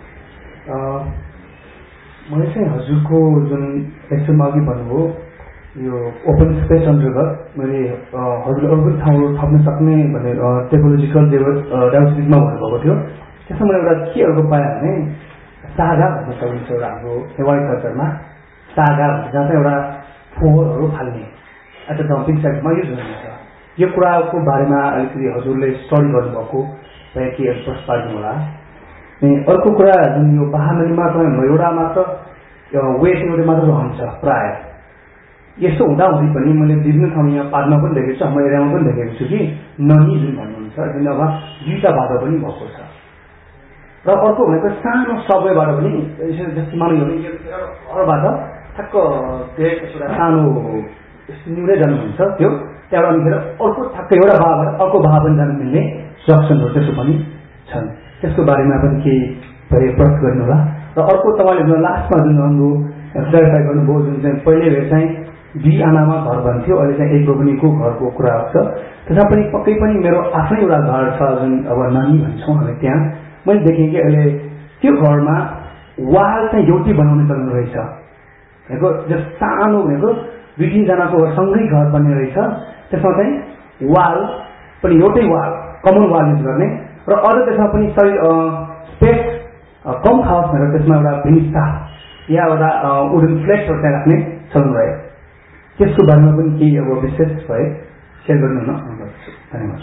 मैले चाहिँ हजुरको जुन लेक्चरमा अघि भन्नुभयो यो ओपन स्पेस अन्तर्गत मैले हजुरले अरू पनि ठाउँहरू थप्न सक्ने भन्ने टेक्नोलोजिकल डाइभर्सिटीमा भन्नुभएको थियो। त्यसमा मैले एउटा के अर्को पाएँ भने सागा भन्न सकिन्छ एउटा हाम्रो नेवारी कल्चरमा सागा भन्छ, जहाँ चाहिँ एउटा फोहोरहरू फाल्ने एट द डम्पिङ साइटमा युज हुन्छ। यो कुराको बारेमा अलिकति हजुरले स्टडी गर्नुभएको भए के प्रश्न पार्नु होला। अनि अर्को कुरा जुन यो बहादुरीमा तपाईँ एउटा मात्र वेट एउटा मात्र रहन्छ प्राय। यस्तो हुँदाहुँदै पनि मैले विभिन्न ठाउँमा पार्नमा पनि देखेको छु, हाम्रो एरियामा पनि देखेको छु कि ननी जुन भन्नुहुन्छ जुन अब दुईवटा बाटो पनि भएको छ। र अर्को भनेको सानो सबवेबाट पनि जस्तै मानव घरबाट ठ्याक्क एउटा सानो निहुरै जानुहुन्छ, त्यो त्यहाँबाट निखेर अर्को ठ्याक्क एउटा भाबाट अर्को भाव पनि जानु मिल्ने जक्सनहरू त्यसो पनि छन्। त्यसको बारेमा पनि केही भए प्रश्न गर्नु होला। र अर्को तपाईँले लास्टमा जुन हाम्रो क्ल्यारिफाई गर्नुभयो जुन चाहिँ पहिले चाहिँ दुई आनामा घर भन्थ्यो, अहिले चाहिँ एक रोपनीको घरको कुरा छ। त्यसमा पनि पक्कै पनि मेरो आफ्नै एउटा घर छ जुन अब नानी भन्छौँ हामी, त्यहाँ मैले देखेँ कि अहिले त्यो घरमा वाल चाहिँ एउटै बनाउन सक्नु रहेछ भनेको। जो सानो भनेको दुई तिनजनाको सँगै घर बन्ने रहेछ, त्यसमा चाहिँ वाल पनि एउटै वाल कमन वाल युज गर्ने। र अझ त्यसमा पनि सही स्पेस कम खाओस् भनेर त्यसमा एउटा भिन्नता या एउटा वुडन फ्लेक्सहरू त्यहाँ राख्ने चल्नु रह्यो। त्यसको बारेमा पनि केही अब विशेष भए सेयर गर्नु न। धन्यवाद।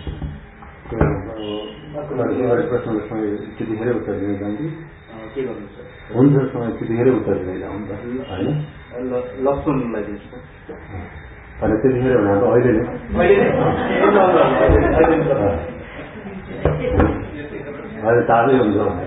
प्रश्नको समय त्यतिखेरै उत्तर दिन चाहन्छु। के गर्नु छ? हुन्छ, समय त्यतिखेरै उत्तर दिन हुन्छ होइन। लक्ष्मणलाई दिन्छ होइन त्यतिखेरै हुन अब अहिले नै अहिले ताजै हुन्छ भनेर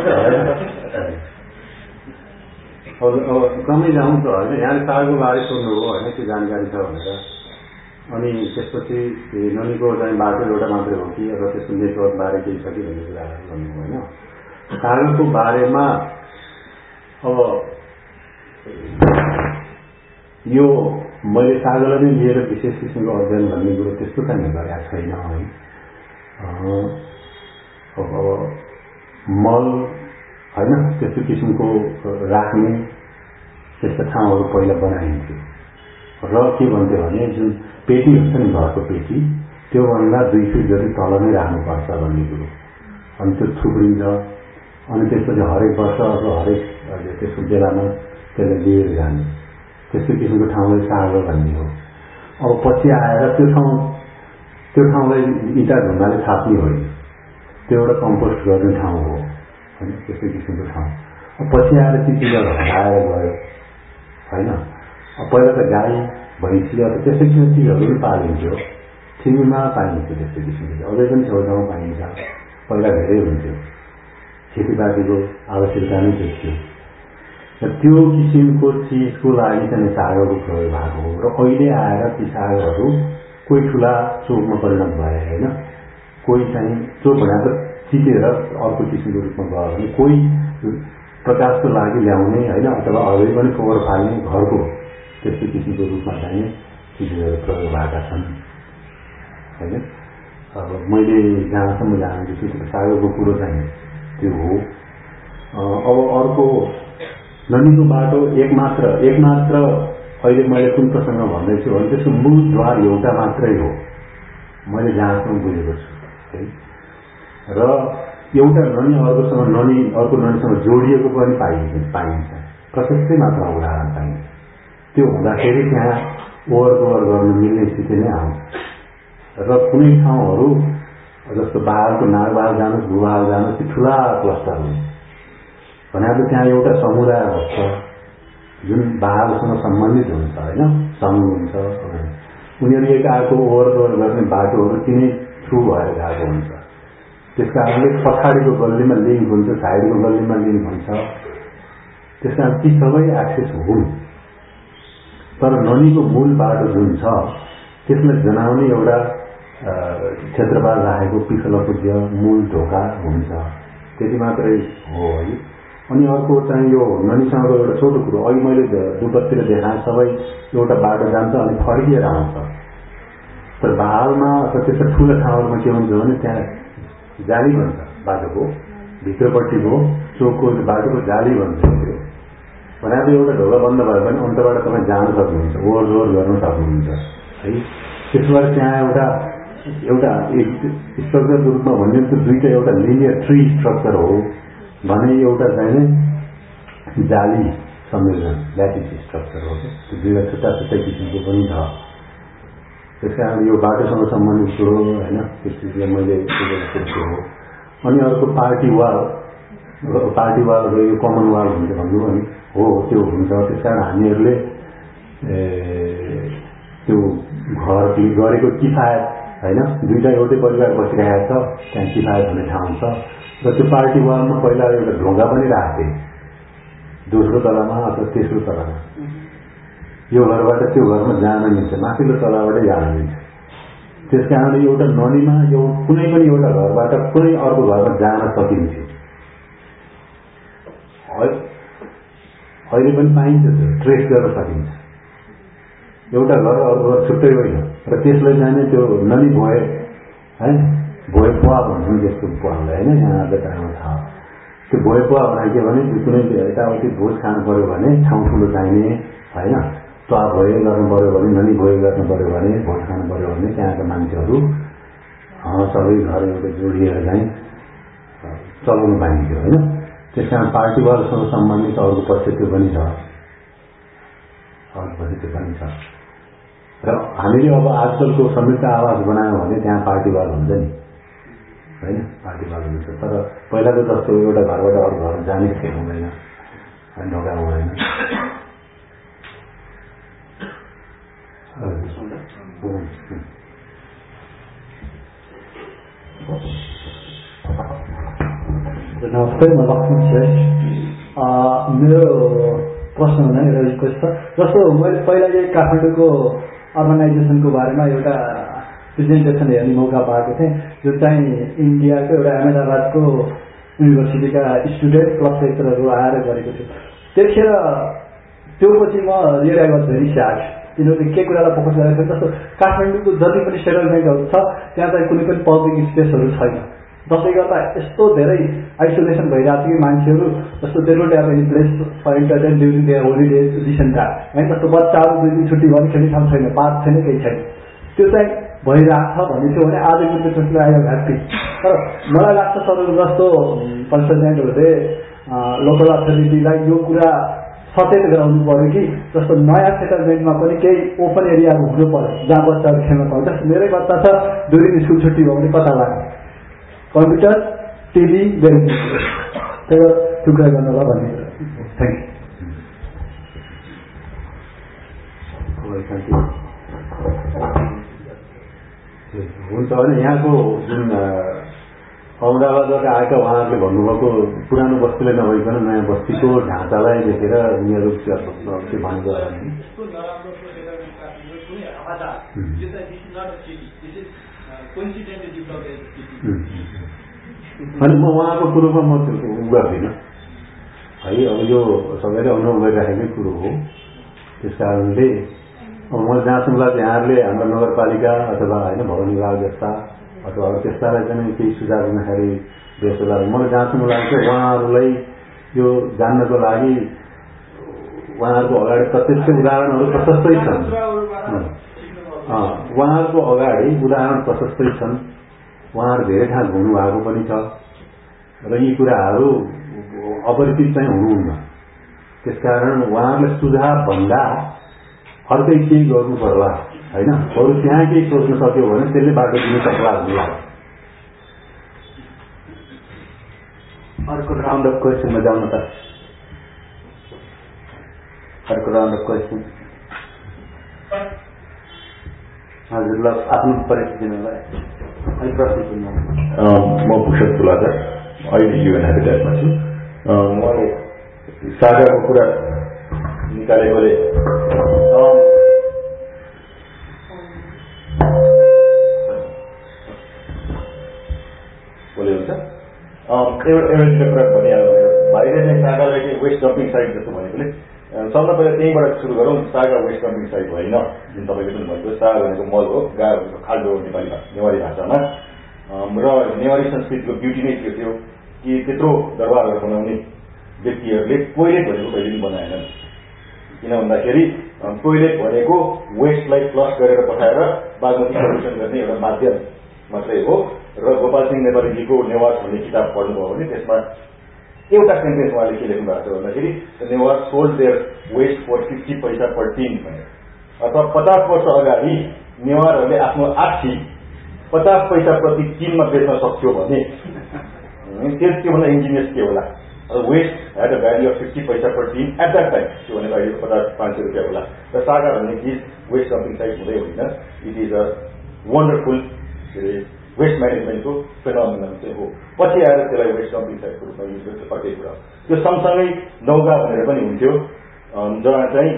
अब क्रमै जाउँ त होइन। यहाँले सागको बारे सोध्नुभयो होइन, के जानकारी छ भनेर। अनि त्यसपछि ननीको चाहिँ बाटो एउटा मात्रै हो कि अब त्यसको नेटवर्क बारे केही छ कि भन्ने कुराहरू भन्नुभयो होइन। सागरको बारेमा अब यो मैले सागरलाई नै लिएर विशेष किसिमको अध्ययन भन्ने कुरो त्यस्तो चाहिँ गरेको छैन है। अब मल होइन त्यस्तो किसिमको राख्ने त्यस्ता ठाउँहरू पहिला बनाइन्थ्यो। र के भन्थ्यो भने जुन पेटी हुन्छ नि घरको पेटी, त्योभन्दा दुई फिट जति तल नै राख्नुपर्छ भन्ने कुरो। अनि त्यो थुप्रिन्छ। अनि त्यसपछि हरेक वर्ष अथवा हरेक त्यसको बेलामा त्यसलाई लिएर जाने त्यस्तो किसिमको ठाउँलाई सागर भन्ने हो। अब पछि आएर त्यो ठाउँ त्यो ठाउँलाई इँटा ढुङ्गाले छाप्ने होइन, त्यो एउटा कम्पोस्ट गर्ने ठाउँ हो होइन, त्यस्तो किसिमको ठाउँ। अब पछि आएर ती चिजहरू हटाएर गयो होइन। अब पहिला त गाई भैँसी अब त्यस्तै किसिमको चिजहरू पनि पालिन्थ्यो, सिमीमा पाइन्थ्यो त्यस्तो किसिमको। अझै पनि छेउछाउमा पाइन्छ। पहिला धेरै हुन्थ्यो, खेतीपातीको आवश्यकता नै थियो। र त्यो किसिमको चिजको लागि चाहिँ सागरको प्रयोग भएको हो। र अहिले आएर ती सागरहरू कोही ठुला चोकमा परिणत भए होइन, कोही चाहिँ चोक भनेर चितेर अर्को किसिमको रूपमा गयो भने, कोही प्रकाशको लागि ल्याउने होइन अथवा अझै पनि फोहोर फाल्ने घरको त्यस्तो किसिमको रूपमा चाहिँ चिजहरू प्रयोग भएका छन् होइन। अब मैले जहाँसम्म जानेको छु त्यो सागरको कुरो चाहिँ त्यो हो। अब अर्को नदीको बाटो एक मात्र एक मात्र अहिले मैले कुन प्रसङ्ग भन्दैछु भने त्यसको मूल द्वार एउटा मात्रै हो, मैले जहाँसम्म बुझेको छु है। र एउटा ननी अर्कोसँग ननी अर्को ननीसँग जोडिएको पनि पाइन्छ पाइन्छ प्रशस्तै मात्रामा उदाहरण पाइन्छ। त्यो हुँदाखेरि त्यहाँ ओभर कभर गर्न मिल्ने स्थिति नै आउँछ। र कुनै ठाउँहरू जस्तो बाहालको नागबहाल जानुहोस्, भूबहाल जानुहोस्, ती ठुला क्लस्टर हुन्छ भनेर त्यहाँ एउटा समुदाय बस्छ जुन बहालसँग सम्बन्धित हुन्छ होइन, सङ्घ हुन्छ। उनीहरू एक अर्को ओभर कभर गर्ने बाटोहरू तिनै थ्रु भएर गएको हुन्छ। त्यस कारणले पछाडिको गल्लीमा लिङ्क हुन्छ, साइडको गल्लीमा लिङ्क हुन्छ। त्यस कारण ती सबै एक्सेस हुन्। तर नदीको मूल बाटो जुन छ त्यसलाई जनाउने एउटा क्षेत्रपाल राखेको पिछलो पूज्य मूल ढोका हुन्छ, त्यति मात्रै हो है। अनि अर्को चाहिँ यो नदीसँगको एउटा छोटो कुरो, अघि मैले दुपत्तिर देखाएँ सबै एउटा बाटो जान्छ अनि फर्किएर आउँछ। तर बहालमा अथवा त्यस्तो ठुलो ठाउँहरूमा के हुन्छ भने त्यहाँ जाली बन्छ, बाटोको भित्रपट्टिको चोकको बाटोको जाली बन्छ। त्यो भनेर एउटा ढोका बन्द भयो भने अन्तबाट तपाईँ जान सक्नुहुन्छ, ओभर जोर गर्न सक्नुहुन्छ है। त्यसबाट त्यहाँ एउटा एउटा स्ट्रक्चरको रूपमा भन्ने त दुईटा एउटा लिनियर ट्री स्ट्रक्चर हो भने एउटा चाहिँ जाली संयोजन ल्याटिस स्ट्रक्चर हो। त्यो दुईवटा छुट्टा छुट्टै किसिमको पनि छ। त्यस कारण यो बाटोसँग सम्बन्धित कुरो होइन, त्यस चिजलाई मैले कुरो हो। अनि अर्को पार्टी वाल, पार्टी वाल यो कमन वाल हुन्छ भन्नुभयो नि, हो त्यो हुन्छ। त्यस कारण हामीहरूले त्यो घर गरेको किफायत होइन, दुईवटा एउटै परिवार बसिरहेको छ, त्यहाँ किफायत हुने ठाउँ छ। र त्यो पार्टी वालमा पहिला एउटा ढोका पनि राख्थे दोस्रो तलामा अथवा तेस्रो तलामा। यो घरबाट त्यो घरमा जान मिल्छ, माथिल्लो तलाबाटै जान मिल्छ। त्यस कारणले एउटा नदीमा यो कुनै पनि एउटा घरबाट कुनै अर्को घरमा जान सकिन्थ्यो। अहिले पनि पाइन्छ, त्यो ट्रेस गर्न सकिन्छ। एउटा घर अर्को घर छुट्टै होइन। र त्यसलाई जाने त्यो नदी भोए है, भोए पुवा भन्नु जस्तो पुवालाई होइन, यहाँहरूले टाइममा थाहा। त्यो भोए पुवा भने के भने कुनै यताउति भोज खानु पऱ्यो भने ठाउँ ठुलो चाहिने होइन, त्वा भोए गर्नु पऱ्यो भने, नदी भोए गर्नु पऱ्यो भने, भोज खानु पऱ्यो भने त्यहाँका मान्छेहरू सबै घर एउटा जोडिएर चाहिँ चलाउनु पाइन्थ्यो होइन। त्यस कारण पार्टीवालसँग सम्बन्धित अर्को पक्ष त्यो पनि छ, अर्को पक्ष त्यो पनि छ। र हामीले अब आजकलको संयुक्त आवास बनायौँ भने त्यहाँ पार्टीवाल हुन्छ नि होइन, पार्टीवाल हुन्छ। तर पहिलाको जस्तो एउटा घरबाट अरू घर जाने खेल हुँदैन, ढोका हुँदैन। नमस्ते, म लक्ष्मण श्रेष्ठ। मेरो प्रश्न हुँदा एउटा रिक्वेस्ट छ। जस्तो मैले पहिला चाहिँ काठमाडौँको अर्गनाइजेसनको बारेमा एउटा प्रेजेन्टेसन हेर्ने मौका पाएको थिएँ, जुन चाहिँ इन्डियाको एउटा अहमदाबादको युनिभर्सिटीका स्टुडेन्ट प्लस लेक्चरहरू आएर गरेको थियो। त्यतिखेर त्यो पछि म real I was very sad, किनभने के कुरालाई फोकस गरेको थियो। जस्तो काठमाडौँको जति पनि सेटलमेन्टहरू छ त्यहाँ चाहिँ कुनै पनि पब्लिक स्पेसहरू छैन, जसले गर्दा यस्तो धेरै आइसोलेसन भइरहेको थियो कि मान्छेहरू जस्तो they don't have any place for entertain during their holidays recent time होइन। जस्तो बच्चाहरू दुई दिन छुट्टी भने खेल्ने ठाउँ छैन, पार्क छैन, केही छैन। त्यो चाहिँ भइरहेको छ भन्ने थियो भने आजको त्यो सोचलाई आई एम ह्याप्पी। तर मलाई लाग्छ सरहरू जस्तो कन्सल्टेन्टहरूले लोकल अथोरिटीलाई यो कुरा सचेत गराउनु पऱ्यो कि जस्तो नयाँ सेटलमेन्टमा पनि केही ओपन एरियाहरू हुनु पऱ्यो जहाँ बच्चाहरू खेल्न पाउँछ। जस्तो मेरै बच्चा छ, दुई दिन स्कुल छुट्टी भयो भने कता लाग्यो, कम्प्युटर, टिभी, बेलुन, त्यो टुक्रा गर्न ल भन्ने कुरा। Thank you. हुन्छ भने यहाँको जुन अहमदाबादबाट आएका उहाँहरूले भन्नुभएको पुरानो बस्तीलाई नभइकन नयाँ बस्तीको ढाँचालाई देखेर उनीहरू के भनेको अनि म उहाँको कुरोमा म उ गर्दिनँ है। अब यो सबैले अनुभव गरिराखेकै कुरो हो। त्यस कारणले अब म जहाँसम्म लाग्छ यहाँहरूले हाम्रो नगरपालिका अथवा होइन भवन विभाग जस्ता अथवा अरू त्यस्तालाई चाहिँ केही सुझाव दिनखेरि व्यस्त लाग्छ। मलाई जहाँसम्म लाग्छ उहाँहरूलाई यो जान्नको लागि उहाँहरूको अगाडि प्रत्यक्ष उदाहरणहरू प्रशस्तै छन्। उहाँहरूको अगाडि उदाहरण प्रशस्तै छन्। उहाँहरू धेरै ठाउँ घुम्नु भएको पनि छ र यी कुराहरू अपरिचित चाहिँ हुनुहुन्न। त्यसकारण उहाँहरूले सुझाव भन्दा अर्कै केही गर्नु पर्ला होइन। अरू त्यहाँ केही सोच्न सक्यो भने त्यसले बाटो दिनु सक्ला भन्ने लाग्छ। अर्को राउन्ड अफ क्वेसनमा जाउँ त। अर्को राउन्ड अफ क्वेसन हजुरलाई आफ्नो परिचय दिनुभयो। अनि प्रश्न सुन्नु। म भूषण तुलाधर, अहिले युएन हेबिटेटमा छु। उहाँले सागाको कुरा निकालेकोले बोले हुन्छ एउटा एउटा कुरा भनिहाल्नु भनेर भाइले चाहिँ सागालाई चाहिँ वेस्ट डम्पिङ साइट जस्तो भनेकोले सबभन्दा पहिला त्यहीँबाट सुरु गरौँ। सागा वेस्ट डम्पिङ साइट होइन जुन तपाईँले पनि भन्नुभयो। सागा भनेको मल हो, गा भनेको खाल्डो हो नेपाली नेवारी भाषामा। र नेवारी संस्कृतिको ब्युटी नै के थियो कि त्यत्रो दरबारहरू बनाउने व्यक्तिहरूले टोइलेट भनेको कहिले पनि बनाएनन्। किन भन्दाखेरि टोइलेट भनेको वेस्टलाई फ्लस गरेर पठाएर बागमती सल्युसन गर्ने एउटा माध्यम मात्रै हो। र गोपाल सिंह नेपालीजीको नेवार भन्ने किताब पढ्नुभयो भने त्यसमा एउटा सेन्टेन्स उहाँले के लेख्नु भएको छ भन्दाखेरि Newar sold their waste for fifty पैसा पर टिन भनेर। अथवा पचास वर्ष अगाडि नेवारहरूले आफ्नो आठी पचास पैसा प्रति टिनमा बेच्न सक्थ्यो भने त्यस त्योभन्दा इन्जिनियस के होला। Waste had a value of fifty पैसा per tin at that time. त्यो भनेको अहिले पचास पाँच सय रुपियाँ होला। र सागा भन्ने चिज वेस्ट डम्पिङ साइट हुँदै होइन। इट इज अ वन्डरफुल के अरे वेस्ट म्यानेजमेन्टको फेनोमेनन चाहिँ हो। पछि आएर त्यसलाई वेस्ट डम्पिङ साइटको रूपमा युज गर्छ अर्कै कुरा। त्यो सँगसँगै नौगा भनेर पनि हुन्थ्यो, जहाँ चाहिँ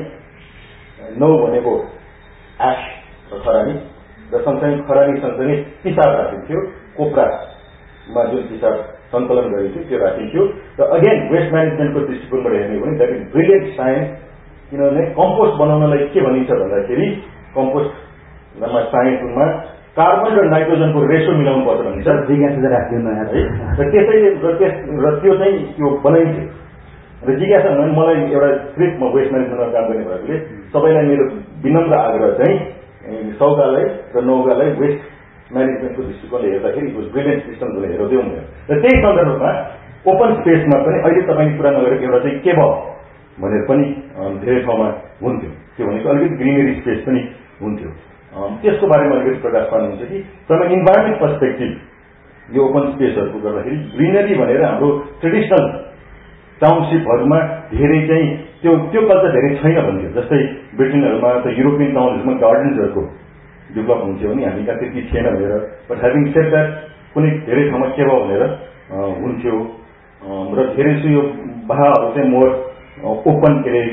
नौ भनेको एस र खरानी र सँगसँगै खरानी सँगसँगै पिसाब राखिन्थ्यो। कोप्रामा जुन पिसाब सङ्कलन गरिन्थ्यो त्यो राखिन्थ्यो। र अगेन वेस्ट म्यानेजमेन्टको दृष्टिकोणबाट हेर्ने हो भने द्याट इज ब्रिलियन्ट साइन्स। किनभने कम्पोस्ट बनाउनलाई के भनिन्छ भन्दाखेरि कम्पोस्टमा साइन्समा कार्बन र नाइट्रोजनको रेसो मिलाउनु पर्छ भनिन्छ। जिज्ञासा राखिदिनु है। र त्यसैले र त्यो चाहिँ त्यो बनाइन्थ्यो। र जिज्ञासा भने मलाई एउटा सिर्फ म वेस्ट म्यानेजमेन्टमा काम गर्ने भएकोले सबैलाई मेरो विनम्र आग्रह चाहिँ सौगालाई र नौगालाई वेस्ट म्यानेजमेन्टको दृष्टिकोणले हेर्दाखेरि इट वाज ब्रिलियन्ट सिस्टम भनेर हेर्दै हुँदैन। र त्यही सन्दर्भमा ओपन स्पेसमा पनि अहिले तपाईँले कुरा नगरेको एउटा चाहिँ के भयो भनेर पनि धेरै ठाउँमा हुन्थ्यो। त्यो भनेको अलिकति ग्रिनेरी स्पेस पनि हुन्थ्यो। त्यसको बारेमा अलिकति प्रकाश पार्नुहुन्छ कि फ्रम एन इन्भाइरोमेन्ट पर्सपेक्टिभ यो ओपन स्पेसहरूको गर्दाखेरि ग्रिनरी भनेर हाम्रो ट्रेडिसनल टाउनसिपहरूमा धेरै चाहिँ त्यो त्यो कल्चर धेरै छैन भन्थ्यो। जस्तै ब्रिटेनहरूमा त युरोपियन टाउनहरूमा गार्डन्सहरूको डेभलप हुन्थ्यो भने हामी कहाँ त्यति थिएन भनेर। बट ह्याभिङ सेड द्याट कुनै धेरै ठाउँमा के भयो भनेर हुन्थ्यो। र धेरै जस्तो यो बाहाहरू चाहिँ मोर ओपन के अरे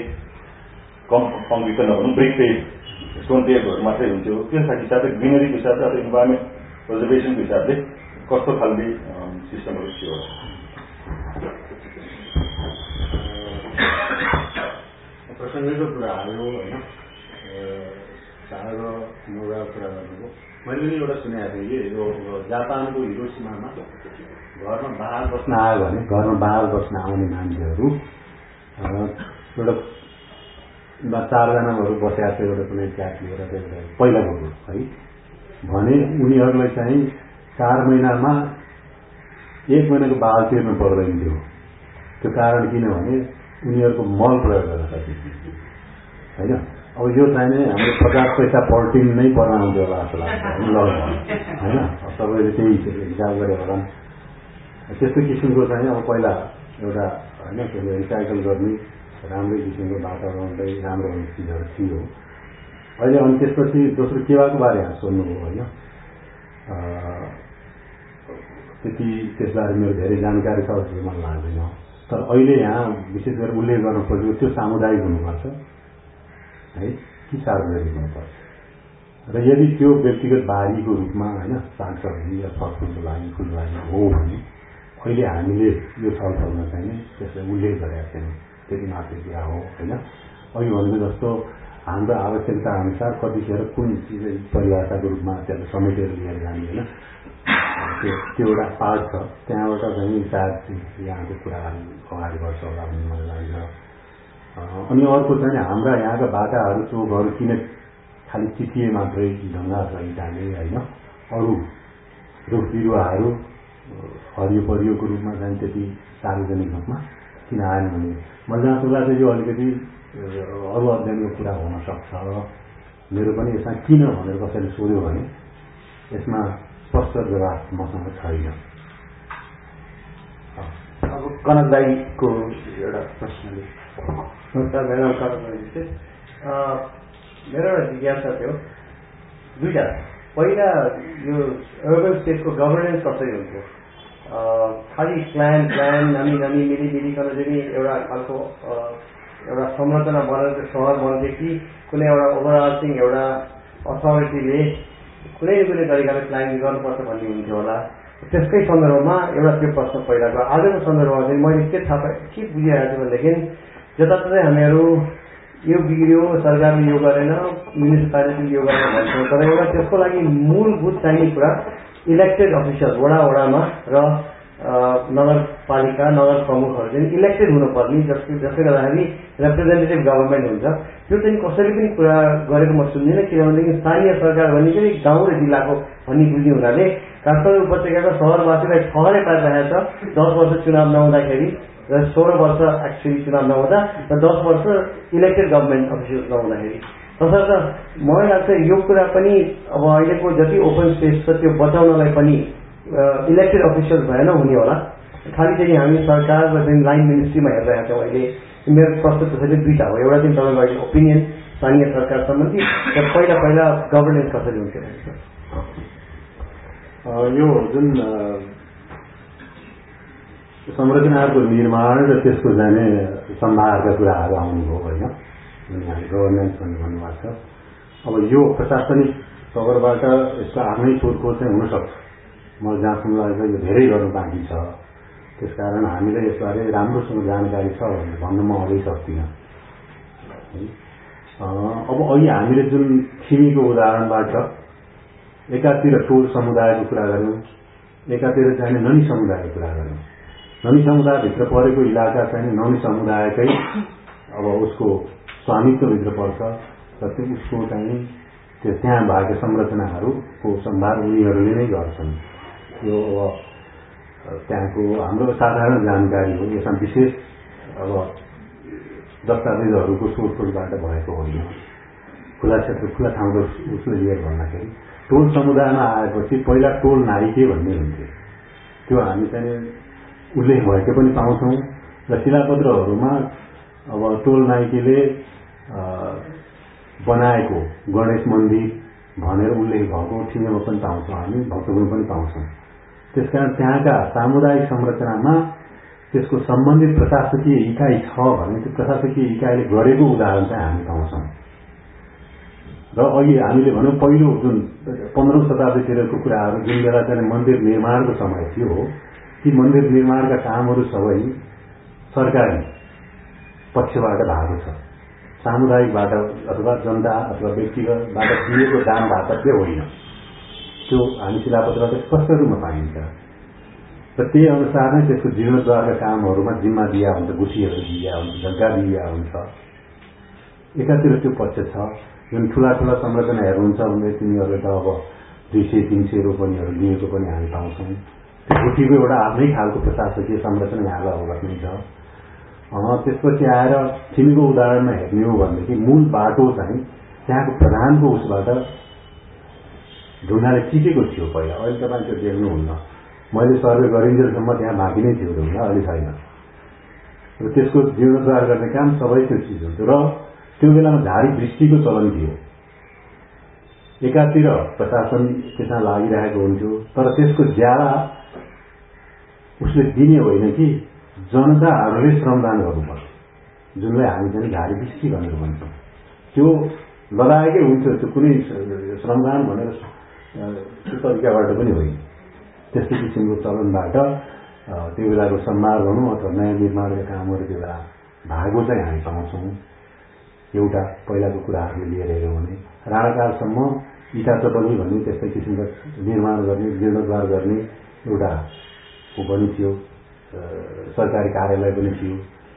कम कङ्क्रिट नभनौँ ब्रिक पेज स्टोन पेजहरू मात्रै हुन्थ्यो। त्यो हिसाबले ग्रिनरीको हिसाबले अथवा इन्भाइरोमेन्ट प्रिजर्भेसनको हिसाबले कस्तो खालको सिस्टमहरू थियो। प्रसङ्गको कुरा आयो होइन। सागा नौगा कुरा गर्नुभयो। मैले पनि एउटा सुनेको थिएँ कि यो जापानको हिरोसिमामा घरमा बाहाल बस्न आयो भने घरमा बाहाल बस्न आउने मान्छेहरू एउटा चारजनाहरू बसेका थियो एउटा कुनै फ्ल्याट लिएर एउटा पहिला फोटो है भने उनीहरूलाई चाहिँ चार महिनामा एक महिनाको बाहाल तिर्नु पर्दैन थियो। त्यो कारण किनभने उनीहरूको मल प्रयोग गर्न सकिन्छ होइन। अब यो चाहिँ नै हाम्रो पचास पैसा पर्टिन नै पर्न आउँथ्यो होला जस्तो लाग्छ होइन। सबैले त्यही हिसाब गरेर होला। त्यस्तो किसिमको चाहिँ अब पहिला एउटा होइन त्यसले रिसाइकल गर्ने राम्रै किसिमको वातावरणलाई राम्रो हुने चिजहरू थियो। अहिले अनि त्यसपछि दोस्रो केवाको बारेमा सोध्नुभयो होइन। त्यति त्यसबारे मेरो धेरै जानकारी छ जस्तो मलाई लाग्दैन। तर अहिले यहाँ विशेष गरेर उल्लेख गर्न खोजेको त्यो सामुदायिक हुनुपर्छ है कि सार्वजनिक हुनुपर्छ। र यदि त्यो व्यक्तिगत बारीको रूपमा होइन सागसब्जी या फलफुलको लागि फुलको लागि हो भने अहिले हामीले यो छलफलमा चाहिँ त्यसलाई उल्लेख गरेका छैनौँ। त्यति मात्रै कुरा हो होइन। अघि भनेको जस्तो हाम्रो आवश्यकता अनुसार कतिखेर कुन चिज परिभाषाको रूपमा त्यसलाई समेटेर लिएर जाने होइन त्यो त्यो एउटा पार्ट छ। त्यहाँबाट चाहिँ सायद यहाँको कुराहरू अगाडि बढ्छ होला भन्ने मलाई लाग्छ। अनि अर्को चाहिँ हाम्रा यहाँका बाटाहरू चोकहरू किन खालि चिटिए मात्रै ढङ्गा छ इटाले होइन, अरू रुख बिरुवाहरू हरियो परियोको रूपमा चाहिँ त्यति सार्वजनिक रूपमा किन आएन भने मैले जहाँ सोच्दा चाहिँ यो अलिकति अरू अध्ययनको कुरा हुन सक्छ। मेरो पनि यसमा किन भनेर कसैले सोध्यो भने यसमा स्पष्ट जवाफ मसँग छैन। अब कनक दाईको एउटा प्रश्नले नमस्कार, मेरो नाम कनक दाई चाहिँ मेरो एउटा जिज्ञासा थियो दुईवटा। पहिला यो अर्बन स्पेसको गभर्नेन्स कसरी हुन्थ्यो? खालि प्लान प्लान नानी नानी मिली मिलिकन चाहिँ एउटा खालको एउटा संरचना बनाएर सहर बन्थ्यो कि कुनै एउटा ओभरआर्चिङ एउटा अथोरिटीले कुनै न कुनै तरिकाले प्लानिङ गर्नुपर्छ भन्ने हुन्थ्यो होला। त्यसकै सन्दर्भमा एउटा त्यो प्रश्न पहिलाको। आजको सन्दर्भमा चाहिँ मैले के थाहा पाएँ के बुझिरहेको छु भनेदेखि जताततै हामीहरू यो बिग्रियो, सरकारले यो गरेन, म्युनिसिपालिटीले यो गरेन भन्छौँ, तर एउटा त्यसको लागि मूलभूत चाहिने कुरा इलेक्टेड अफिसियल वडा वडामा र नगरपालिका नगर प्रमुखहरू चाहिँ इलेक्टेड हुनुपर्ने, जसको जसले गर्दाखेरि रिप्रेजेन्टेटिभ गभर्मेन्ट हुन्छ। त्यो चाहिँ कसैले पनि कुरा गरेको म सुन्दिनँ, किनभनेदेखि स्थानीय सरकार भनेको चाहिँ गाउँ र जिल्लाको भन्ने बुझ्ने हुनाले काठमाडौँ उपत्यकाका सहरवासीलाई ठहरै पारिरहेको छ। दस वर्ष चुनाव नहुँदाखेरि र सोह्र वर्ष एक्चुअली चुनाव नहुँदा र दस वर्ष इलेक्टेड गभर्मेन्ट अफिसियल नहुँदाखेरि। तसर्थ मलाई लाग्छ यो कुरा पनि अब अहिलेको जति ओपन स्पेस छ त्यो बचाउनलाई पनि इलेक्टेड अफिसियल्स भएन हुने होला। खालि चाहिँ हामी सरकार र चाहिँ लाइन मिनिस्ट्रीमा हेरिरहेका छौँ अहिले। मेरो प्रश्न त्यसैले दुईवटा हो, एउटा चाहिँ तपाईँको अहिले ओपिनियन स्थानीय सरकार सम्बन्धी र पहिला पहिला गभर्नेन्स कसरी हुन्थ्यो यो जुन संरचनाहरूको निर्माण र त्यसको जाने सम्भारका कुराहरू आउनुभयो होइन, जुन यहाँले गभर्नेन्स भन्ने भन्नुभएको छ। अब यो प्रशासनिक तवरबाट यसको आफ्नै सोधखोज चाहिँ हुनसक्छ। म जहाँसम्म लागेको यो धेरै गर्नु बाँकी छ, त्यसकारण हामीलाई यसबारे राम्रोसँग जानकारी छ भनेर भन्नु म अझै सक्दिनँ। अब अहिले हामीले जुन थिमीको उदाहरणबाट एकातिर टोल समुदायको कुरा गऱ्यौँ, एकातिर चाहिँ ननी समुदायको कुरा गऱ्यौँ। ननी समुदायभित्र परेको इलाका चाहिँ ननी समुदायकै अब उसको स्वामित्वभित्र पर्छ र त्यो उसको चाहिँ त्यो त्यहाँ भएका संरचनाहरूको सम्भार उनीहरूले नै गर्छन्। यो अब त्यहाँको हाम्रो साधारण जानकारी हो, यसमा विशेष अब दस्तावेजहरूको सोधखोजबाट भएको होइन। खुला क्षेत्र खुला ठाउँको उसले लिएर भन्दाखेरि टोल समुदायमा आएपछि पहिला टोल नाइके भन्ने हुन्थ्यो, त्यो हामी चाहिँ उल्लेख भएको पनि पाउँछौँ र शिलापत्रहरूमा अब टोल नाइकेले बनाएको गणेश मन्दिर भनेर उल्लेख भएको ठिमीमा पनि पाउँछौँ, हामी भक्तपुरमा पनि पाउँछौँ। त्यसकारण त्यहाँका सामुदायिक संरचनामा त्यसको सम्बन्धित प्रशासकीय इकाइ छ भने त्यो प्रशासकीय इकाइले गरेको उदाहरण चाहिँ हामी पाउँछौँ। र अहिले हामीले भनौँ पहिलो जुन पन्ध्रौं शताब्दीतिरको कुराहरू जुन बेला चाहिँ मन्दिर निर्माणको समय थियो, ती मन्दिर निर्माणका कामहरू सबै सरकारी पक्षबाट भएको छ, सामुदायिकबाट अथवा जनता अथवा व्यक्तिगतबाट दिएको दान बापतले होइन। त्यो हामी शिलापत्रबाट स्पष्ट रूपमा पाइन्छ र त्यही अनुसार नै त्यसको जीर्णोद्धारका कामहरूमा जिम्मा दिया हुन्छ, गुठीहरू दिया हुन्छ, जग्गा दिया हुन्छ। एकातिर त्यो पक्ष छ। जुन ठुला ठुला संरचना हेर्नुहुन्छ भने तिनीहरूले त अब दुई सय तिन सय रोपनीहरू दिएको पनि हामी पाउँछौँ। त्यो गुठीको एउटा आफ्नै खालको प्रशासकीय संरचना यहाँलाई अवगत नै छ। त्यसपछि आएर थिमीको उदाहरणमा हेर्ने हो भनेदेखि मूल बाटो चाहिँ त्यहाँको प्रधानको उसबाट ढुङ्गाले चिटेको थियो पहिला। अहिले तपाईँ त्यो देख्नुहुन्न, मैले सर्वे गरिन्जेलसम्म त्यहाँ बाँकी नै थियो ढुङ्गा, अहिले छैन। र त्यसको जीर्णोद्धार गर्ने काम सबै त्यो चिज हुन्थ्यो र त्यो बेलामा झारी वृष्टिको चलन थियो। एकातिर प्रशासन त्यसमा लागिरहेको हुन्थ्यो, तर त्यसको ज्याला उसले दिने होइन कि जनताहरूले श्रमदान गर्नुपर्छ, जुनलाई हामी चाहिँ झारी वृष्टि भनेर भन्छौँ। त्यो लगाएकै हुन्थ्यो, त्यो कुनै श्रमदान भनेर त्यो तरिकाबाट पनि होइन। त्यस्तो किसिमको चलनबाट त्यो बेलाको सम्भार भनौँ अथवा नयाँ निर्माणका कामहरू त्यो बेला भएको चाहिँ हामी पाउँछौँ। एउटा पहिलाको कुराहरू लिएर हेऱ्यौँ भने राणाकालसम्म इटा चपली भन्ने त्यस्तै किसिमका निर्माण गर्ने जीर्णोद्धार गर्ने एउटा ऊ पनि थियो, सरकारी कार्यालय पनि थियो।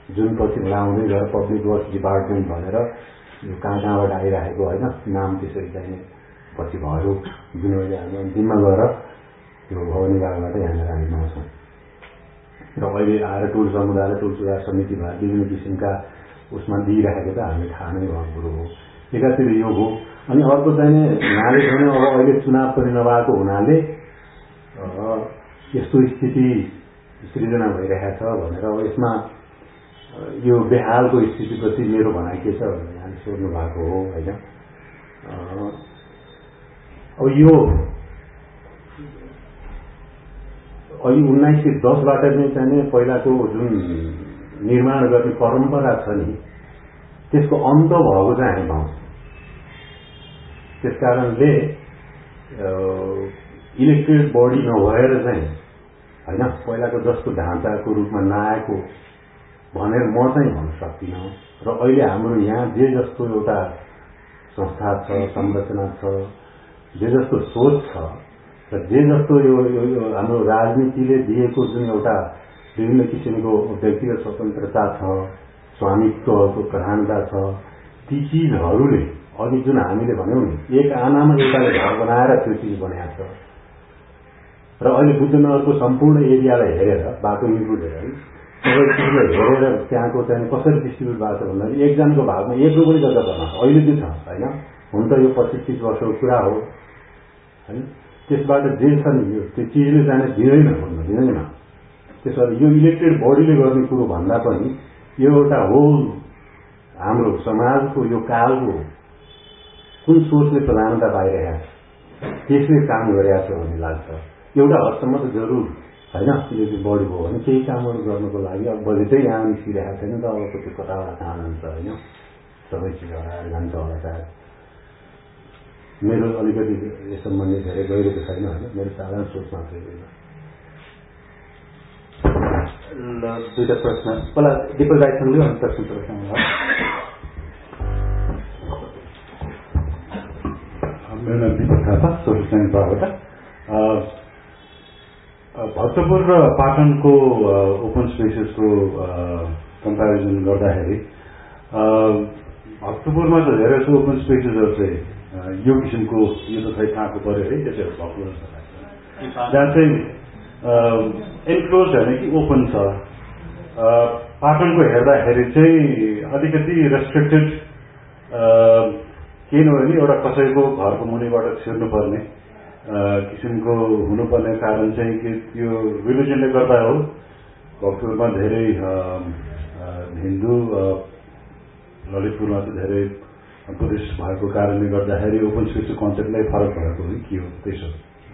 जुन पछि लाउँदै गएर पब्लिक वर्क डिपार्टमेन्ट भनेर यो कहाँ कहाँबाट आइरहेको होइन नाम त्यसरी चाहिँ पछि भयो जुन अहिले हामी अन्तिममा गएर यो भवन विभागबाट यहाँनिर हामी पाउँछौँ र अहिले आएर टुल समुदाय र टुल सुधार समिति भएर विभिन्न किसिमका उसमा दिइरहेको त हामी थाहा नै भएको कुरो हो। एकातिर यो हो अनि अर्को चाहिँ यहाँले भने अब अहिले चुनाव पनि नभएको हुनाले यस्तो स्थिति सृजना भइरहेको छ भनेर अब यसमा यो बेहालको स्थितिप्रति मेरो भनाइ के छ भनेर यहाँले सोध्नु भएको हो होइन। अब यो अहिले उन्नाइस सय दसबाट नै चाहिँ पहिलाको जुन निर्माण गर्ने परम्परा छ नि त्यसको अन्त भएको चाहिँ हामी पाउँछौँ। त्यस कारणले इलेक्टेड बडी नभएर चाहिँ होइन पहिलाको जस्तो ढाँचाको रूपमा नआएको भनेर म चाहिँ भन्न सक्दिनँ र अहिले हाम्रो यहाँ जे जस्तो एउटा संस्था छ संरचना छ जे जस्तो सोच छ र जे जस्तो यो हाम्रो राजनीतिले दिएको जुन एउटा विभिन्न किसिमको व्यक्तिगत स्वतन्त्रता छ स्वामित्वको प्रधानता छ ती चिजहरूले अघि जुन हामीले भन्यौँ नि एक आनामा एउटाले घर बनाएर त्यो चिज बनाएको छ र अहिले बुद्धनगरको सम्पूर्ण एरियालाई हेरेर बाटो इन्क्लुडेड है सबै चिजलाई हेरेर त्यहाँको चाहिँ कसरी डिस्ट्रिब्युट भएको छ भन्दाखेरि एकजनाको भागमा एक रुपियाँ जग्गा गर्न अहिले त्यो छ होइन हुन त यो पच्चिस तीस वर्षको कुरा हो होइन त्यसबाट जे छ नि यो त्यो चिजले जाने दिँदैन भन्नु दिँदैन। त्यसो भए यो इलेक्टेड बडीले गर्ने कुरो भन्दा पनि यो एउटा होल हाम्रो समाजको यो कालको कुन सोचले प्रधानता पाइरहेको छ त्यसले काम गरिरहेको छ भन्ने लाग्छ। एउटा हदसम्म त जरुर होइन इलेक्टेड बडी भयो भने केही कामहरू गर्नको लागि अब बजेटै यहाँ निस्किरहेको छैन त अब त्यो कताबाट कहाँ जान्छ होइन सबै चिज हराएर जान्छ होला सायद। मेरो अलिकति यस सम्बन्धी धेरै गहिरो छैन होइन मेरो साधारण सोच मात्रै होइन। दुईटा प्रश्न पहिला दिपक राईसँग लिउँ अनि प्रश्न प्रश्न मेरो नाम दिपक थापा सोसल साइन्स विभागबाट। भक्तपुर र पाटनको ओपन स्पेसेसको कम्पेरिजन गर्दाखेरि भक्तपुरमा त धेरै जस्तो ओपन स्पेसेसहरू चाहिँ यो किसिमको यो त खै कहाँको पऱ्यो है त्यसरी भएको जस्तो लाग्छ जहाँ चाहिँ एन्क्लोज होइन कि ओपन छ। पाटनको हेर्दाखेरि चाहिँ अलिकति रेस्ट्रिक्टेड किन भने एउटा कसैको घरको मुनिबाट छिर्नुपर्ने किसिमको हुनुपर्ने कारण चाहिँ कि त्यो रिलिजनले गर्दा हो। भक्तपुरमा धेरै हिन्दू ललितपुरमा चाहिँ धेरै बुद्धिस्ट भएको कारणले गर्दाखेरि ओपन स्पेसको कन्सेप्टलाई फरक भएको हो कि हो त्यसो।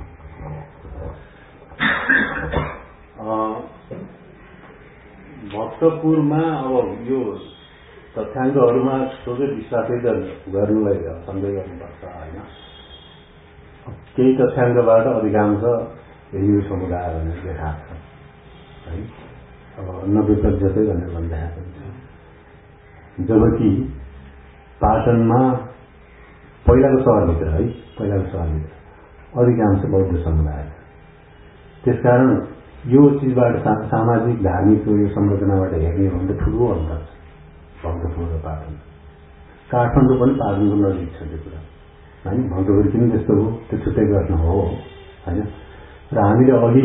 भक्तपुरमा अब यो तथ्याङ्कहरूमा सोझै विश्वासै गर्नुलाई सन्देह गर्नुपर्छ होइन। केही तथ्याङ्कबाट अधिकांश हिन्दू समुदाय भनेर देखाएको छ है अब नब्बे प्रतिशतै भनेर भनिरहेको छ। जबकि पाटनमा पहिलाको सहरभित्र है पहिलाको सहरभित्र अधिकांश बौद्ध समुदाय छ। त्यसकारण यो चिजबाट सामाजिक धार्मिक यो संरचनाबाट हेर्ने हो भने त ठुलो अन्तर छ भक्तपुर र पाटन। काठमाडौँ पनि पाटनको नजिक छ त्यो कुरा होइन। भक्तपुर किन त्यस्तो हो त्यो छुट्टै प्रश्न हो होइन। र हामीले अघि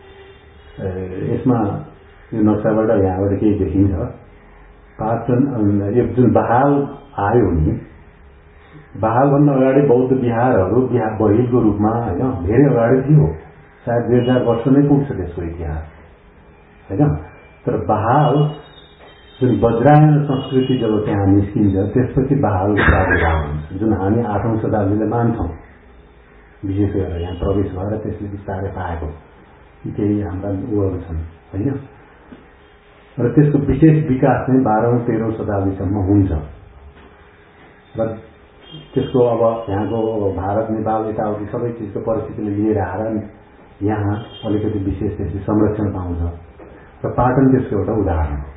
यसमा यो नक्साबाट यहाँबाट केही देखिन्छ पाटन यो जुन बहाल आयो नि बहालभन्दा अगाडि बौद्ध विहारहरू विहार बहिलको रूपमा होइन धेरै अगाडि थियो सायद दुई हजार वर्ष नै पुग्छ त्यसको इतिहास होइन। तर बहाल जुन वज्रायन संस्कृति जब त्यहाँ निस्किन्छ त्यसपछि बहालको प्रादुर्भाव हुन्छ जुन हामी आठौँ शताब्दीले मान्छौँ विशेष गरेर यहाँ प्रवेश भएर त्यसले बिस्तारै पाएको केही हाम्रा उहरू छन् होइन। र त्यसको विशेष विकास चाहिँ बाह्रौँ तेह्रौँ शताब्दीसम्म हुन्छ र त्यसको अब यहाँको भारत नेपाल यताउति सबै चिजको परिस्थितिले लिएर आएर यहाँ अलिकति विशेष त्यसले संरक्षण पाउँछ र पाटन त्यसको एउटा उदाहरण हो।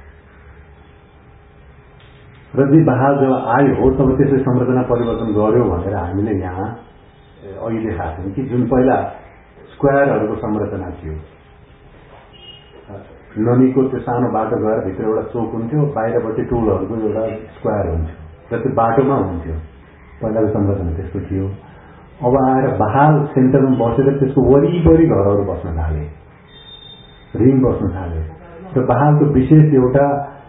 र यदि बहाल जब आयो हो तब त्यसले संरचना परिवर्तन गर्यो भनेर हामीले यहाँ अघि देखाएको छौँ कि जुन पहिला स्क्वायरहरूको संरचना थियो ननीको त्यो सानो बाटो गएर भित्र एउटा चोक हुन्थ्यो, बाहिरपट्टि टुलहरूको एउटा स्क्वायर हुन्थ्यो र त्यो बाटोमा हुन्थ्यो। पहिलाको संरचना त्यस्तो थियो। अब आएर बहाल सेन्टरमा बसेर त्यसको वरिपरि घरहरू बस्न थाले, रिङ बस्न थाले र बहालको विशेष एउटा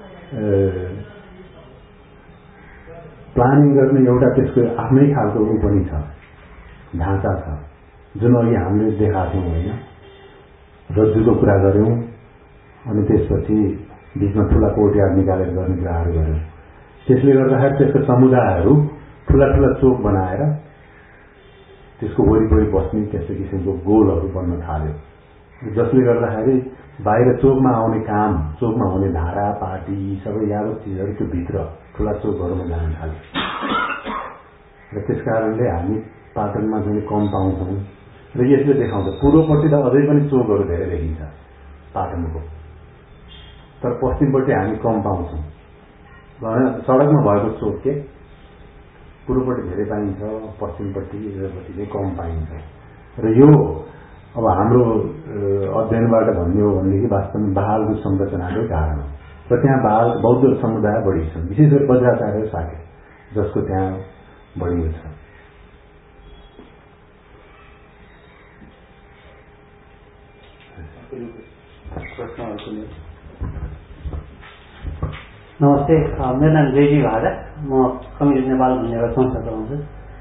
प्लानिङ गर्ने एउटा त्यसको आफ्नै खालको ऊ पनि छ, ढाँचा छ, जुन अघि हामीले देखाएको थियौँ होइन, रज्जुको कुरा गऱ्यौँ अनि त्यसपछि बिचमा ठुला कोर्टयार्ड निकालेर गर्ने कुराहरू गऱ्यौँ। त्यसले गर्दाखेरि त्यसको समुदायहरू ठुला ठुला चोक बनाएर त्यसको वरिपरि बस्ने त्यस्तो किसिमको गोलहरू बन्न थाल्यो, जसले गर्दाखेरि बाहिर चोकमा आउने काम, चोकमा हुने धारा पार्टी सबै यावत चिजहरू त्यो भित्र ठुला चोकहरूमा जान थाल्यो र त्यस कारणले हामी पाटनमा चाहिँ कम पाउँछौँ र यसले देखाउँछ पूर्वपट्टि त अझै पनि चोकहरू धेरै देखिन्छ पाटनको, तर पश्चिमपट्टि हामी कम पाउँछौँ। सडकमा भएको चोक के पूर्वपट्टि धेरै पाइन्छ, पश्चिमपट्टि एपट्टि चाहिँ कम पाइन्छ र यो अब हाम्रो अध्ययनबाट भन्ने हो भनेदेखि वास्तवमा बहालको संरचनाकै कारण हो र त्यहाँ बहाल बौद्ध समुदाय बढी छन्, विशेष गरी वज्राचार्य साके जसको त्यहाँ बढी छ। नमस्ते, मेरो नाम जयजी भाडा, म कम्युनिटी नेपाल भन्ने एउटा संस्था चलाउँछु।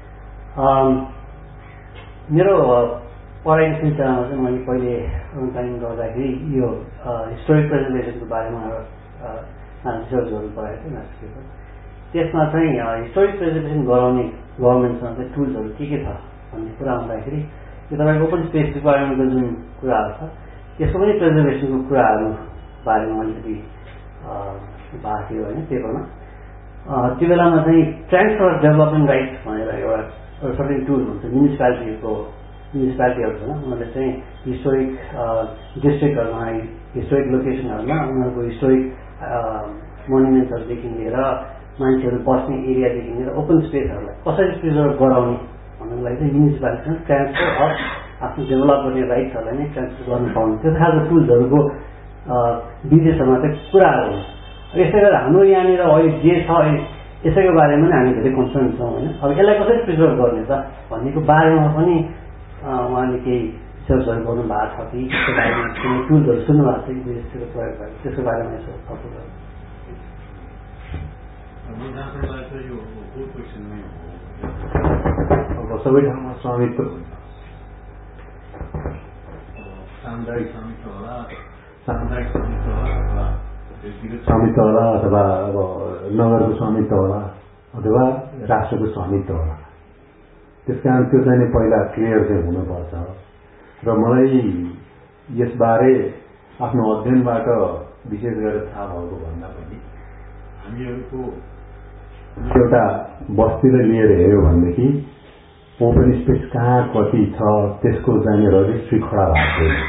मेरो पढाइको सिलसिलामा चाहिँ मैले पहिले टाइम गर्दाखेरि यो हिस्टोरिक प्रेजेन्टेसनको बारेमा रिसर्चहरू पढाएको थिएँ मास्टर्स पेपर। त्यसमा चाहिँ हिस्टोरिक प्रेजेन्टेसन गराउने गभर्मेन्टसँग चाहिँ टुल्सहरू के के छ भन्ने कुरा आउँदाखेरि यो तपाईँको ओपन स्पेस रिक्वायरमेन्टको जुन कुराहरू छ त्यसको पनि प्रेजर्भेसनको कुराहरू बारेमा अलिकति भएको थियो होइन पेपरमा। त्यो बेलामा चाहिँ ट्रान्सफर डेभलपमेन्ट राइट्स भनेर एउटा एउटा सर्टेन टुल हुन्छ म्युनिसिपालिटीको म्युनिसिपालिटीहरूसँग उनीहरूले चाहिँ हिस्टोरिक डिस्ट्रिक्टहरूमा हिस्टोरिक लोकेसनहरूमा उनीहरूको हिस्टोरिक मोन्युमेन्ट्सहरूदेखि लिएर मान्छेहरू बस्ने एरियादेखि लिएर ओपन स्पेसहरूलाई कसरी प्रिजर्भ गराउने भन्नको लागि चाहिँ म्युनिसिपालिटीसँग ट्रान्सफर अफ आफ्नो डेभलप गर्ने राइट्सहरूलाई नै ट्रान्सफर गर्नु पाउने त्यो खालको टुल्सहरूको विदेशहरूमा चाहिँ कुराहरू हुन्छ। यसै गरेर हाम्रो यहाँनिर अहिले जे छ यसैको बारेमा नै हामी धेरै कन्सर्न छौँ होइन। अब यसलाई कसरी प्रिजर्भ गर्ने त भन्नेको बारेमा पनि उहाँले केही रिसर्चहरू गर्नु भएको छ कि त्यसको बारेमा कुनै टुल्सहरू सुन्नु भएको छ कि विदेशतिर प्रयोग भएको त्यसको बारेमा यसो छलफल गर्नु। अब सबै ठाउँमा स्वामित्व हुन्छ, सामुदायिक स्वामित्व होला, सामुदायिक स्वामित्व होला, स्वामित्व होला अथवा अब नगरको स्वामित्व होला अथवा राष्ट्रको स्वामित्व होला। त्यस कारण त्यो चाहिँ पहिला क्लियर चाहिँ हुनुपर्छ र मलाई यसबारे आफ्नो अध्ययनबाट विशेष गरेर थाहा भएको भन्दा पनि हामीहरूको एउटा बस्तीलाई लिएर हेऱ्यो भनेदेखि ओपन स्पेस कहाँ कति छ त्यसको चाहिँ रजिस्ट्री खडा भएको छ।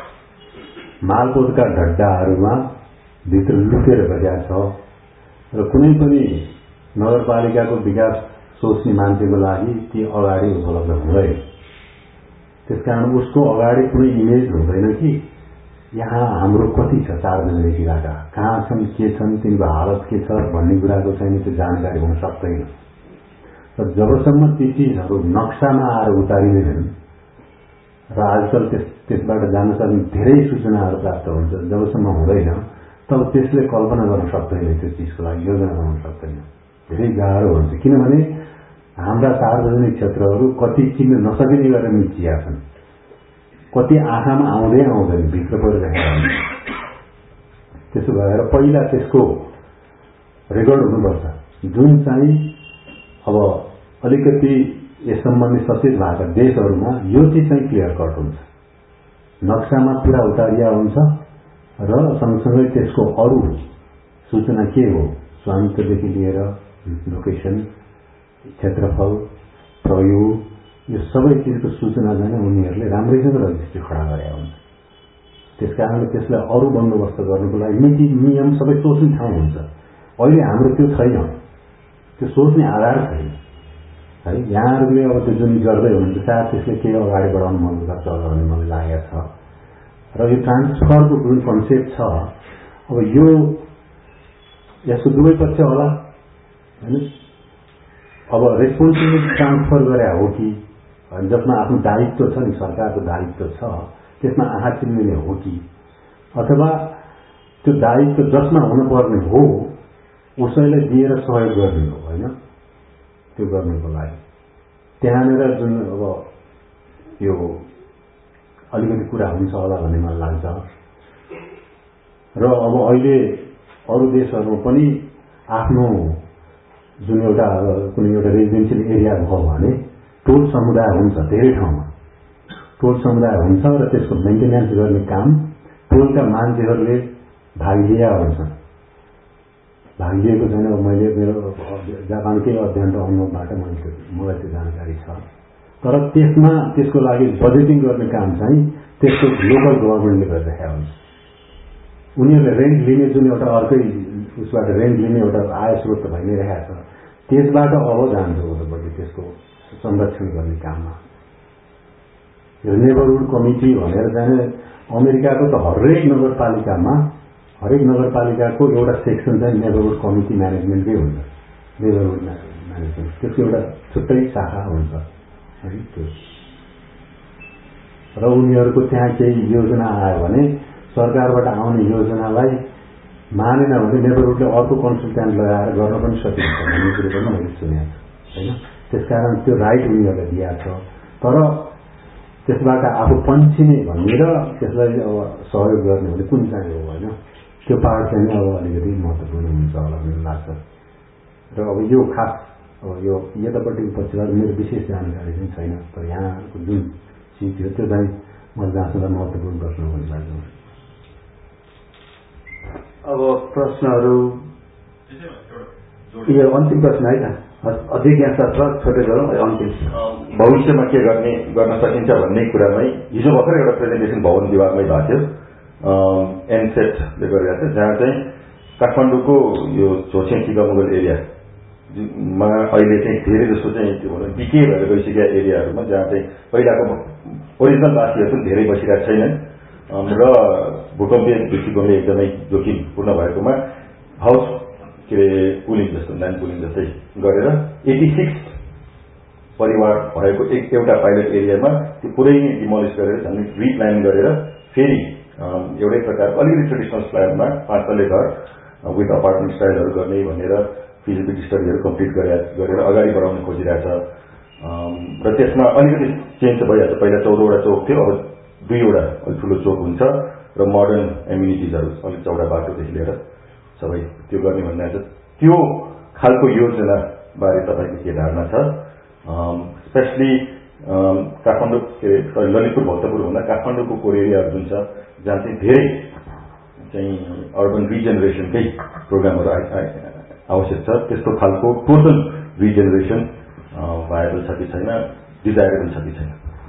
मालपोतका ढड्डाहरूमा भित्र लुकेर बजा छ र कुनै पनि नगरपालिकाको विकास सोच्ने मान्छेको लागि ती अगाडि उपलब्ध हुँदैन। त्यसकारण उसको अगाडि कुनै इमेज हुँदैन कि यहाँ हाम्रो कति छ सार्वजनिक इलाका कहाँ छन् के छन् तिनको हालत के छ भन्ने कुराको चाहिँ त्यो जानकारी हुन सक्दैन र जबसम्म ती चिजहरू नक्सामा आएर उतारिँदैनन् र आजकल त्यस त्यसबाट जान सक्ने धेरै सूचनाहरू प्राप्त हुन्छ, जबसम्म हुँदैन तब त्यसले कल्पना गर्न सक्दैन, त्यो चिजको लागि योजना बनाउन सक्दैन, धेरै गाह्रो हुन्छ। किनभने हाम्रा सार्वजनिक क्षेत्रहरू कति चिन्न नसकिने गरेर मिचिया छन्, कति आँखामा आउँदै आउँदैन, भित्र परिरहेका हुन्छ। त्यसो भएर पहिला त्यसको रेकर्ड हुनुपर्छ, जुन चाहिँ अब अलिकति यस सम्बन्धी सचेत भएका देशहरूमा यो चिज चाहिँ क्लियर कट हुन्छ, नक्सामा पुरा उतारिया हुन्छ र सँगसँगै त्यसको अरू सूचना के हो, स्वामित्वदेखि लिएर लोकेसन, क्षेत्रफल, प्रयोग, यो सबै चिजको सूचना चाहिँ उनीहरूले राम्रैसँग रजिस्ट्री खडा गरेका हुन्छ। त्यसकारणले त्यसलाई अरू बन्दोबस्त गर्नुको लागि नीति नियम सबै सोच्ने ठाउँ हुन्छ। अहिले हाम्रो त्यो छैन, त्यो सोच्ने आधार छैन है। यहाँहरूले अब त्यो जुन गर्दै हुनुहुन्छ सायद त्यसले केही अगाडि बढाउनु मन गर्छ भन्ने मलाई लागेको छ। र यो ट्रान्सफरको जुन कन्सेप्ट छ अब यो यसको दुवै पक्ष होला हैन। अब रेस्पोन्सिबिलिटी ट्रान्सफर गरे हो कि जसमा आफ्नो दायित्व छ नि सरकारको दायित्व छ त्यसमा आँखा चिम्लिने हो कि अथवा त्यो दायित्व जसमा हुनुपर्ने हो उसैलाई दिएर सहयोग गर्ने हो हैन। त्यो गर्नुको लागि त्यहाँनिर जुन अब यो अलिकति कुरा हुन्छ होला भन्ने मलाई लाग्छ। र अब अहिले अरू देशहरूमा पनि आफ्नो जुन एउटा कुनै एउटा रेजिडेन्सियल एरिया भयो भने टोल समुदाय हुन्छ धेरै ठाउँमा टोल समुदाय हुन्छ र त्यसको मेन्टेनेन्स गर्ने काम टोलका मान्छेहरूले भाग लिएका हुन्छन्। भाग लिएको छैन मैले मेरो जापानकै अध्ययन र अनुभवबाट मैले मलाई त्यो जानकारी छ। तर त्यसमा त्यसको लागि बजेटिङ गर्ने काम चाहिँ त्यसको लोकल गभर्मेन्टले गरिरहेका हुन्छ। उनीहरूले रेन्ट लिने जुन एउटा अर्कै उसबाट रेन्ट लिने एउटा आय स्रोत भइ नै रहेको छ त्यसबाट अब जान्छ उतापट्टि त्यसको संरक्षण गर्ने काममा। नेबरहुड कमिटी भनेर चाहिँ अमेरिकाको त हरेक नगरपालिकामा हरेक नगरपालिकाको एउटा सेक्सन चाहिँ नेबरहुड कमिटी म्यानेजमेन्टकै हुन्छ। नेबरहुड म्यानेजमेन्ट त्यसको एउटा छुट्टै शाखा हुन्छ है त्यो। र उनीहरूको त्यहाँ केही योजना आयो भने सरकारबाट आउने योजनालाई मानेन भने नेबरहुडले अर्को कन्सल्टेन्ट लगाएर गर्न पनि सकिन्छ भन्ने कुरो पनि मैले सुनेको छु हैन। त्यसकारण त्यो राइट उनीहरूले दिएको छ। तर त्यसबाट आफू पन्छिने भनेर त्यसलाई अब सहयोग गर्ने भने कुन चाहिँ हो होइन त्यो पार्ट चाहिँ अब अलिकति महत्त्वपूर्ण हुन्छ होला भन्ने लाग्छ। र अब यो खास अब यो यतापट्टिको पक्षबाट मेरो विशेष जानकारी चाहिँ छैन। तर यहाँको जुन चिज थियो त्यो चाहिँ मलाई जहाँसम्म महत्त्वपूर्ण प्रश्न हुन लाग्छ। अब प्रश्नहरू यो अन्तिम प्रश्न है त अजिज्ञासा छ छोटो गरौँ अन्तिम। भविष्यमा के गर्ने गर्न सकिन्छ भन्ने कुरामै हिजो भर्खर एउटा प्रेजेन्टेसन भवन विभागमै भएको थियो एनसेटले गरिरहेको थियो जहाँ चाहिँ काठमाडौँको यो झोछे टिकामुगल एरियामा अहिले चाहिँ धेरै जस्तो चाहिँ के भनौँ डिके भएर गइसकेका एरियाहरूमा जहाँ चाहिँ पहिलाको ओरिजिनल वासीहरू पनि धेरै बसिरहेका छैनन् र भूकम्पीय दृष्टिकोणले एकदमै जोखिमपूर्ण भएकोमा हाउस के अरे पुलिङ जस्तो ल्यान्ड पुलिङ जस्तै गरेर एटी सिक्स परिवार भएको एक एउटा पाइलट एरियामा त्यो पुरै डिमोलिस गरेर झन् रिप्लान गरेर फेरि एउटै प्रकारको अलिकति ट्रेडिसनल स्ल्याबमा पाँच तले घर विथ अपार्टमेन्ट स्टाइलहरू गर्ने भनेर फिजिबिलिटी स्टडीहरू कम्प्लिट गरेर अगाडि बढाउन खोजिरहेछ। र त्यसमा अलिकति चेन्ज भइहाल्छ। पहिला चौधवटा चौक थियो अब दुईवटा अलिक ठुलो चोक हुन्छ र मोडर्न एम्युनिटिजहरू अलिक चौडा बाटोदेखि लिएर सबै त्यो गर्ने भन्ने छ। त्यो खालको योजना बारे तपाईँको के धारणा छ? स्पेसली काठमाडौँ के अरे ललितपुर भक्तपुर भन्दा काठमाडौँको कोर एरियाहरू जुन छ जहाँ चाहिँ धेरै चाहिँ अर्बन रिजेनेरेसनकै प्रोग्रामहरू आवश्यक छ त्यस्तो खालको टोटल रिजेनेरेसन भाइबल छ कि छैन डिजायरेबल छ कि छैन?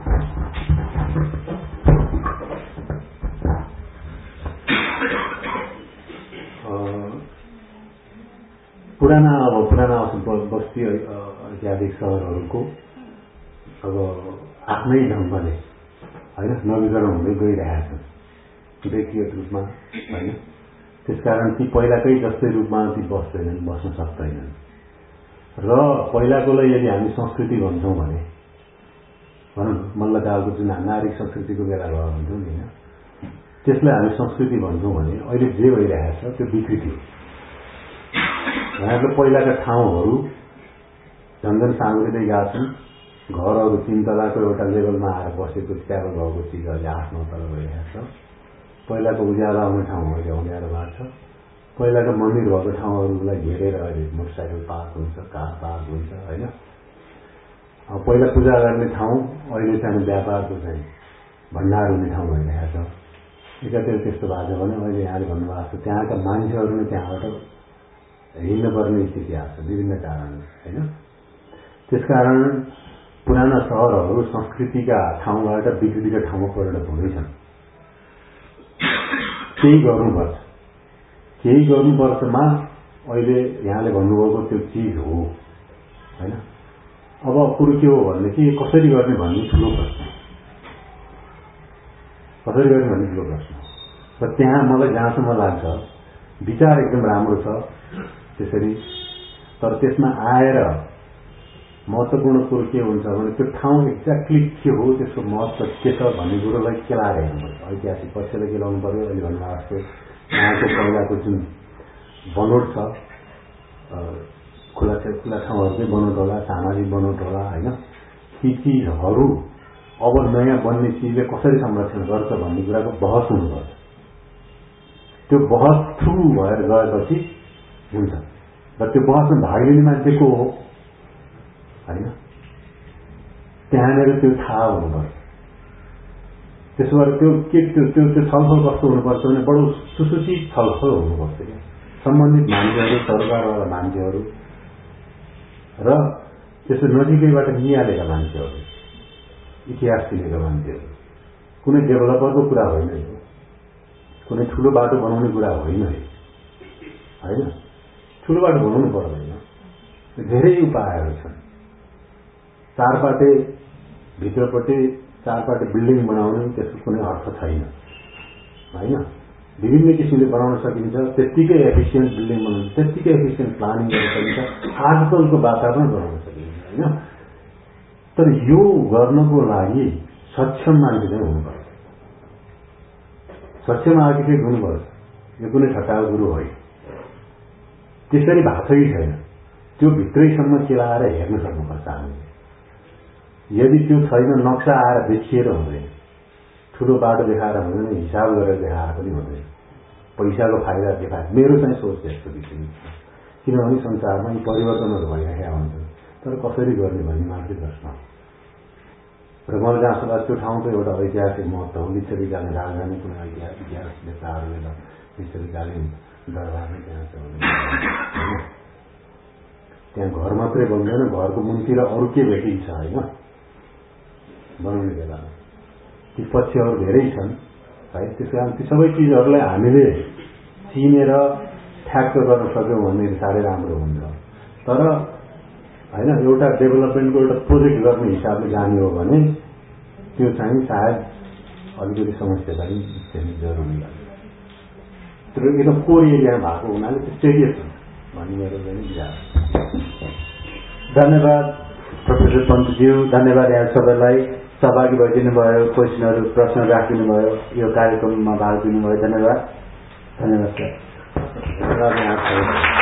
पुराना अब पुराना बस्ती ऐतिहासिक सहरहरूको अब आफ्नै ढङ्गले होइन नवीकरण हुँदै गइरहेको छ व्यक्तिगत रूपमा होइन। त्यसकारण ती पहिलाकै जस्तै रूपमा ती बस्दैनन् बस्न सक्दैनन्। र पहिलाकोलाई यदि हामी संस्कृति भन्छौँ भने भनौँ मल्लकालको जुन नागरिक संस्कृतिको बेला भयो भन्छौँ नि होइन त्यसलाई हामी संस्कृति भन्छौँ भने अहिले जे भइरहेको छ त्यो विकृति हो। उहाँहरूले पहिलाका ठाउँहरू झन्झन साँग्रिँदै गएका छन्। घरहरू तीन तलाको एउटा लेभलमा आएर बसेको स्ट्याबल भएको चिज अहिले आठ नौ तला भइरहेको छ। पहिलाको उज्यालो आउने ठाउँ अहिले अँध्यारो भएको छ। पहिलाको मन्दिर भएको ठाउँहरूलाई घेरेर अहिले मोटरसाइकल पार्क हुन्छ कार पार्क हुन्छ होइन। पहिला पूजा गर्ने ठाउँ अहिले चाहिँ व्यापारको चाहिँ भण्डार हुने ठाउँ भइरहेको छ। एकातिर त्यस्तो भएको छ भने अहिले यहाँले भन्नुभएको छ त्यहाँका मान्छेहरू नै त्यहाँबाट हिँड्नुपर्ने स्थिति आएको छ विभिन्न कारणले होइन। त्यसकारण पुराना सहरहरू संस्कृतिका ठाउँबाट विकृतिका ठाउँमा परिणत हुँदैछन्। केही गर्नुपर्छ केही गर्नुपर्छमा अहिले यहाँले भन्नुभएको त्यो चिज हो होइन। अब कुरो के हो भनेदेखि कसरी गर्ने भन्ने ठुलो प्रश्न। कसरी गर्ने भन्ने ठुलो प्रश्न हो। र त्यहाँ मलाई जहाँसम्म लाग्छ विचार एकदम राम्रो छ त्यसरी, तर त्यसमा आएर महत्त्वपूर्ण कुरो के हुन्छ भने त्यो ठाउँ एक्ज्याक्टली के हो, त्यसको महत्त्व के छ भन्ने कुरोलाई केलाएर हेर्नुपर्छ। ऐतिहासिक पक्षलाई केलाउनु पर्यो। अहिले भन्नुभएको जस्तो यहाँको पहिलाको जुन बनोट छ, खुला खुला ठाउँहरूकै बनोट होला, सामाजिक बनोट होला होइन, ती चिजहरू अब नयाँ बन्ने चिजले कसरी संरक्षण गर्छ भन्ने कुराको बहस हुनुपर्छ। त्यो बहस ठुलो भएर गएपछि हुन्छ र त्यो बहसमा भाग लिने मान्छे को हो होइन, त्यहाँनिर त्यो थाहा हुनुपर्छ। त्यसो भएर त्यो के त्यो त्यो त्यो छलफल कस्तो हुनुपर्छ भने बडो सुसूचित छलफल हुनुपर्छ क्या, सम्बन्धित मान्छेहरू, सरकारवाला मान्छेहरू र त्यसो नजिकैबाट निहालेका मान्छेहरू, इतिहास चिनेका मान्छेहरू। कुनै डेभलपरको कुरा होइन यो, कुनै ठुलो बाटो बनाउने कुरा होइन होइन, ठुलो बाटो बनाउनु पर्दैन, धेरै उपायहरू छन्। चारपाटे भित्रपट्टि चारपाटे बिल्डिङ बनाउने त्यसको कुनै अर्थ छैन होइन, विभिन्न किसिमले बनाउन सकिन्छ, त्यत्तिकै एफिसियन्ट बिल्डिङ बनाउनु, त्यत्तिकै एफिसियन्ट प्लानिङ गर्न सकिन्छ, आजकलको वातावरण बनाउन सकिन्छ होइन। तर यो गर्नको लागि सक्षम मान्छे चाहिँ हुनुपर्छ, सक्षम आर्किटेक्ट हुनुपर्छ। यो कुनै ठट्टाको कुरो होइन। त्यसरी भएको छ कि छैन त्यो भित्रैसम्म केलाएर हेर्न सक्नुपर्छ हामीले। यदि त्यो छैन, नक्सा आएर देखिएर हुँदैन, ठुलो बाटो देखाएर हुँदैन, हिसाब गरेर देखाएर पनि हुँदैन, पैसाको फाइदा देखाएर। मेरो चाहिँ सोच यस्तो विषय, किनभने संसारमा यी परिवर्तनहरू भइरहेका हुन्छन्, तर कसरी गर्ने भन्ने मात्रै प्रश्न हो। र मलाई जहाँसम्म लाग्छ त्यो ठाउँको एउटा ऐतिहासिक महत्त्व हो। लिच्छविकालीन राजधानी कुनै ऐतिहासिक इतिहास नेताहरूले लिच्छविकालीन दरबार नै त्यहाँ छ, त्यहाँ घर मात्रै बन्दैन, घरको मुन्तिर अरू के भेटिन्छ होइन बनाउने बेलामा। ती पक्षहरू धेरै छन् है। त्यस कारण ती सबै चिजहरूलाई हामीले चिनेर ठ्याक्क गर्न सक्यौँ भने साह्रै राम्रो हुन्छ। तर होइन, एउटा डेभलपमेन्टको एउटा प्रोजेक्ट गर्ने हिसाबले जाने हो भने त्यो चाहिँ सायद अलिकति समस्या चाहिँ चाहिँ जरुरी लाग्छ। तर एकदम कोर एरियामा भएको हुनाले त्यो टेरियस हुन्छ भन्ने मेरो चाहिँ विचार। धन्यवाद प्रोफेसर पन्तज्यू, धन्यवाद यहाँ सबैलाई सहभागी भइदिनु भयो, क्वेसनहरू प्रश्न राखिदिनु भयो, यो कार्यक्रममा भाग लिनुभयो। धन्यवाद। धन्यवाद सर। धन्यवाद यहाँ